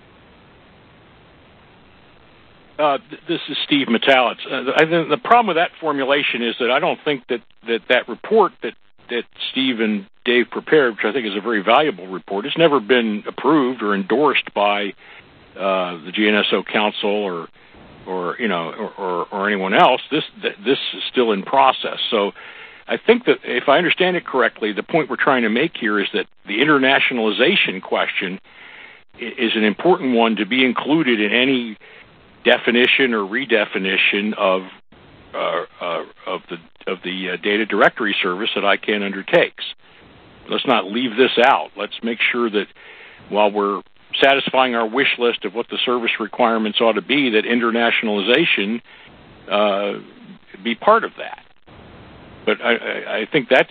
Uh, th- this is Steve Metalitz. Uh, I think the problem with that formulation is that I don't think that that, that report that, that Steve and Dave prepared, which I think is a very valuable report, it's never been approved or endorsed by uh, the G N S O Council or or you know or, or, or anyone else. This this is still in process. So I think that if I understand it correctly, the point we're trying to make here is that the internationalization question is an important one to be included in any definition or redefinition of uh, uh, of the of the uh, data directory service that I C A N undertakes. Let's not leave this out. Let's make sure that while we're satisfying our wish list of what the service requirements ought to be, that internationalization uh, be part of that. But I, I, I think that's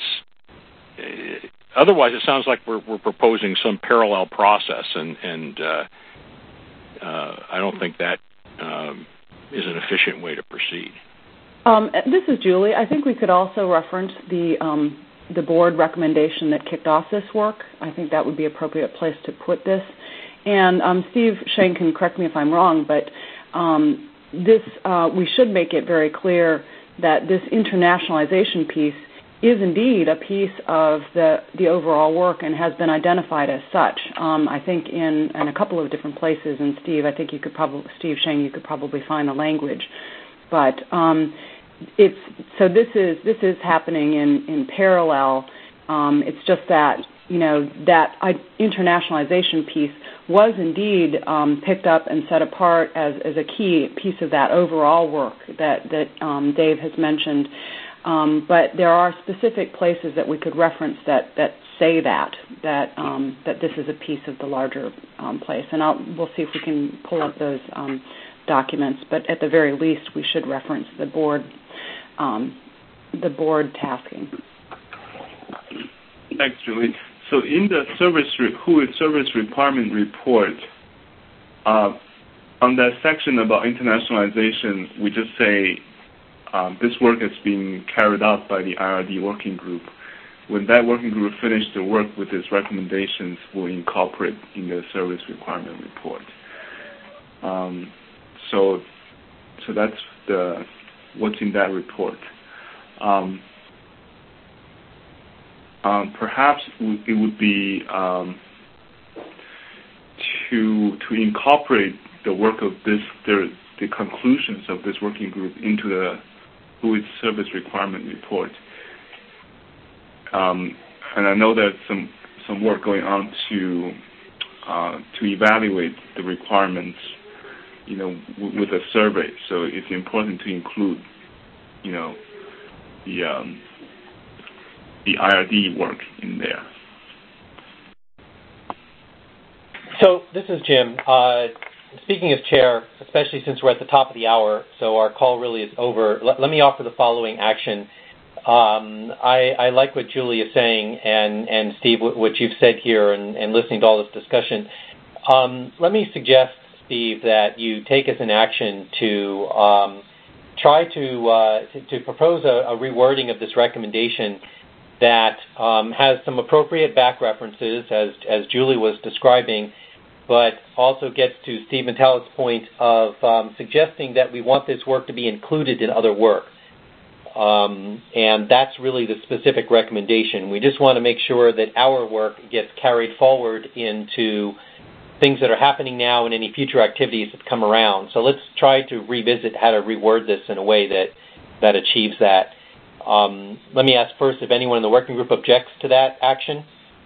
uh, otherwise it sounds like we're, we're proposing some parallel process, and, and uh, uh, I don't think that um, is an efficient way to proceed. Um, this is Julie. I think we could also reference the um, the board recommendation that kicked off this work. I think that would be an appropriate place to put this. And um, Steve Shane can correct me if I'm wrong, but um, this uh, we should make it very clear that this internationalization piece is indeed a piece of the, the overall work and has been identified as such. Um, I think in, in a couple of different places, and Steve, I think you could probably, Steve Shane, you could probably find the language. But um, it's, so this is, this is happening in, in parallel. Um, it's just that, you know, that internationalization piece was indeed um, picked up and set apart as, as a key piece of that overall work that, that um, Dave has mentioned. Um, but there are specific places that we could reference that, that say that, that um, that this is a piece of the larger um, place. And I'll, we'll see if we can pull up those um, documents. But at the very least, we should reference the board, um, the board tasking. Thanks, Julie. So in the service WHOIS service requirement report, uh, on that section about internationalization, we just say um, this work is being carried out by the I R D working group. When that working group finishes the work with its recommendations, we'll incorporate in the service requirement report. Um, so, so that's the what's in that report. Um, Um, perhaps it would be um, to to incorporate the work of this, the, the conclusions of this working group into the fluid service requirement report. Um, and I know there's some, some work going on to uh, to evaluate the requirements, you know, w- with a survey. So it's important to include, you know, the um, the I R D work in there. So this is Jim. Uh, speaking as chair, especially since we're at the top of the hour, so our call really is over, let, let me offer the following action. Um, I, I like what Julie is saying, and, and Steve, what you've said here, and, and listening to all this discussion. Um, let me suggest, Steve, that you take as an action to um, try to, uh, to to propose a, a rewording of this recommendation that um, has some appropriate back references, as as Julie was describing, but also gets to Steve Metallic's point of um, suggesting that we want this work to be included in other work. Um, and that's really the specific recommendation. We just want to make sure that our work gets carried forward into things that are happening now and any future activities that come around. So let's try to revisit how to reword this in a way that, that achieves that. Um, let me ask first if anyone in the working group objects to that action.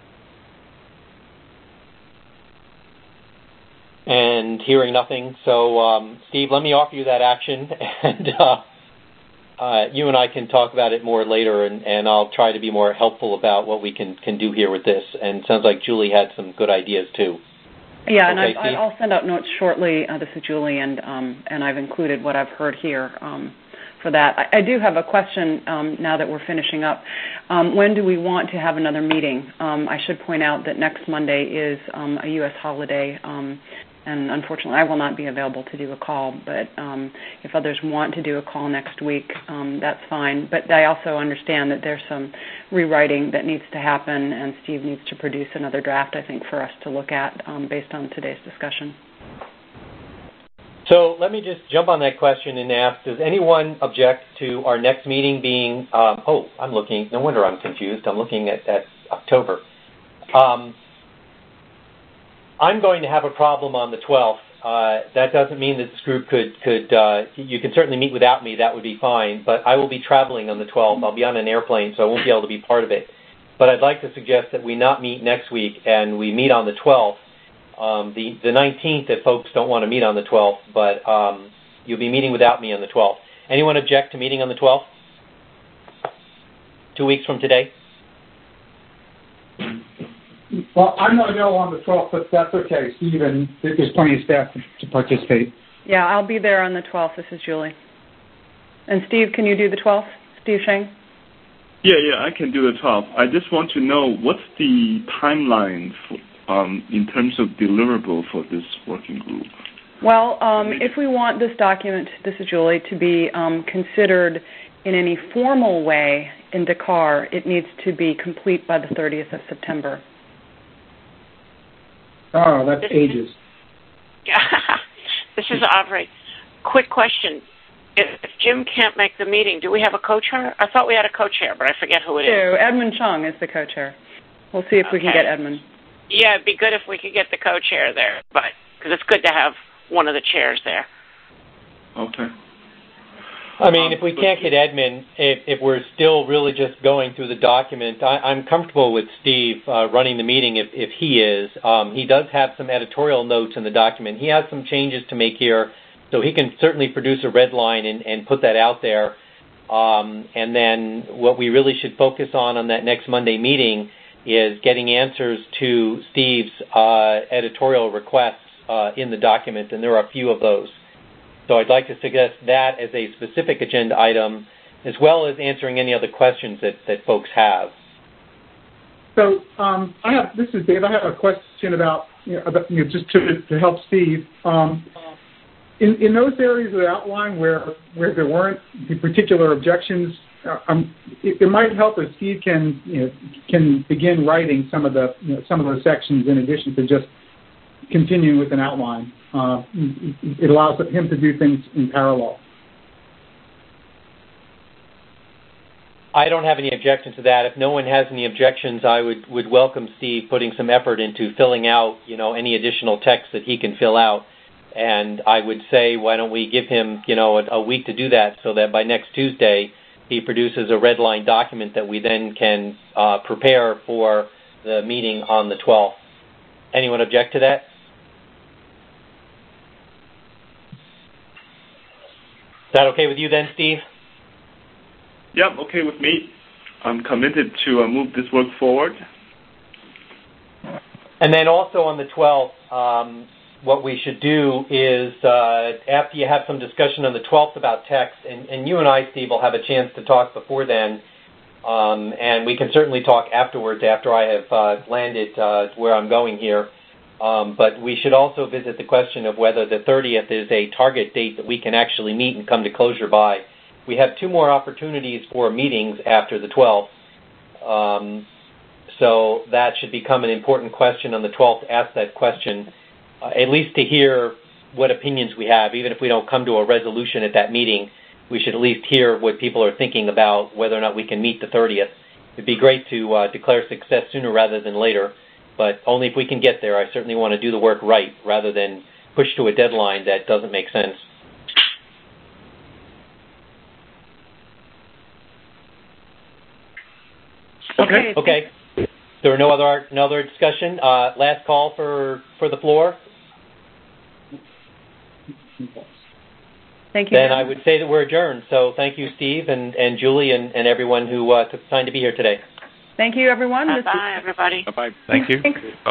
And hearing nothing. So, um, Steve, let me offer you that action, and uh, uh, you and I can talk about it more later, and, and I'll try to be more helpful about what we can, can do here with this. And it sounds like Julie had some good ideas, too. Yeah, okay, and I, I'll send out notes shortly. Uh, this is Julie, and um, and I've included what I've heard here um, for that. I, I do have a question um, now that we're finishing up. Um, when do we want to have another meeting? Um, I should point out that next Monday is um, a U S holiday, um, and unfortunately I will not be available to do a call, but um, if others want to do a call next week, um, that's fine. But I also understand that there's some rewriting that needs to happen, and Steve needs to produce another draft, I think, for us to look at um, based on today's discussion. So let me just jump on that question and ask, does anyone object to our next meeting being, um, oh, I'm looking, no wonder I'm confused, I'm looking at, at October. Um, I'm going to have a problem on the twelfth. Uh, that doesn't mean that this group could, could uh, you can certainly meet without me, that would be fine, but I will be traveling on the twelfth. I'll be on an airplane, so I won't be able to be part of it. But I'd like to suggest that we not meet next week and we meet on the twelfth. Um, the, the nineteenth, if folks don't want to meet on the twelfth, but um, you'll be meeting without me on the twelfth. Anyone object to meeting on the twelfth? Two weeks from today? Well, I'm not available on the twelfth, but that's okay, Stephen. There's plenty of staff to, to participate. Yeah, I'll be there on the twelfth. This is Julie. And Steve, can you do the twelfth? Steve Sheng? Yeah, yeah, I can do the twelfth. I just want to know what's the timeline for, um, in terms of deliverable for this working group. Well, um, if we want this document, this is Julie, to be um, considered in any formal way in Dakar, it needs to be complete by the thirtieth of September. Oh, that's ages. This is Aubrey. Quick question. If, if Jim can't make the meeting, do we have a co-chair? I thought we had a co-chair, but I forget who it is. So Edmund Chung is the co-chair. We'll see if okay. we can get Edmund. Yeah, it'd be good if we could get the co-chair there, but because it's good to have one of the chairs there. Okay. I mean, if we can't get Edmund, if, if we're still really just going through the document, I, I'm comfortable with Steve uh, running the meeting if, if he is. Um, he does have some editorial notes in the document. He has some changes to make here, so he can certainly produce a red line and, and put that out there. Um, and then what we really should focus on on that next Monday meeting is getting answers to Steve's uh, editorial requests uh, in the document, and there are a few of those. So I'd like to suggest that as a specific agenda item, as well as answering any other questions that, that folks have. So um, I have. This is Dave. I have a question about, you know, about you know, just to, to help Steve. Um, in, in those areas of the outline where where there weren't the particular objections, uh, um, it, it might help if Steve can you know can begin writing some of the you know, some of those sections in addition to just continuing with an outline. Uh, it allows him to do things in parallel. I don't have any objection to that. If no one has any objections, I would, would welcome Steve putting some effort into filling out, you know, any additional text that he can fill out. And I would say, why don't we give him, you know, a, a week to do that, so that by next Tuesday he produces a red line document that we then can uh, prepare for the meeting on the twelfth. Anyone object to that? Is that okay with you then, Steve? Yep, okay with me. I'm committed to uh, move this work forward. And then also on the twelfth, um, what we should do is, uh, after you have some discussion on the twelfth about text, and, and you and I, Steve, will have a chance to talk before then, um, and we can certainly talk afterwards after I have uh, landed uh, where I'm going here. Um, but we should also visit the question of whether the thirtieth is a target date that we can actually meet and come to closure by. We have two more opportunities for meetings after the twelfth. Um, so that should become an important question on the twelfth. Ask that question, uh, at least to hear what opinions we have. Even if we don't come to a resolution at that meeting, we should at least hear what people are thinking about whether or not we can meet the thirtieth. It'd be great to uh, declare success sooner rather than later, but only if we can get there. I certainly want to do the work right rather than push to a deadline that doesn't make sense. Okay. Okay. There are no other no other discussion. Uh, last call for, for the floor. Thank you. Then I would say that we're adjourned. So thank you, Steve and, and Julie and, and everyone who uh, took the time to be here today. Thank you, everyone. Bye-bye, everybody. Bye-bye. Thank you. Thanks. Bye.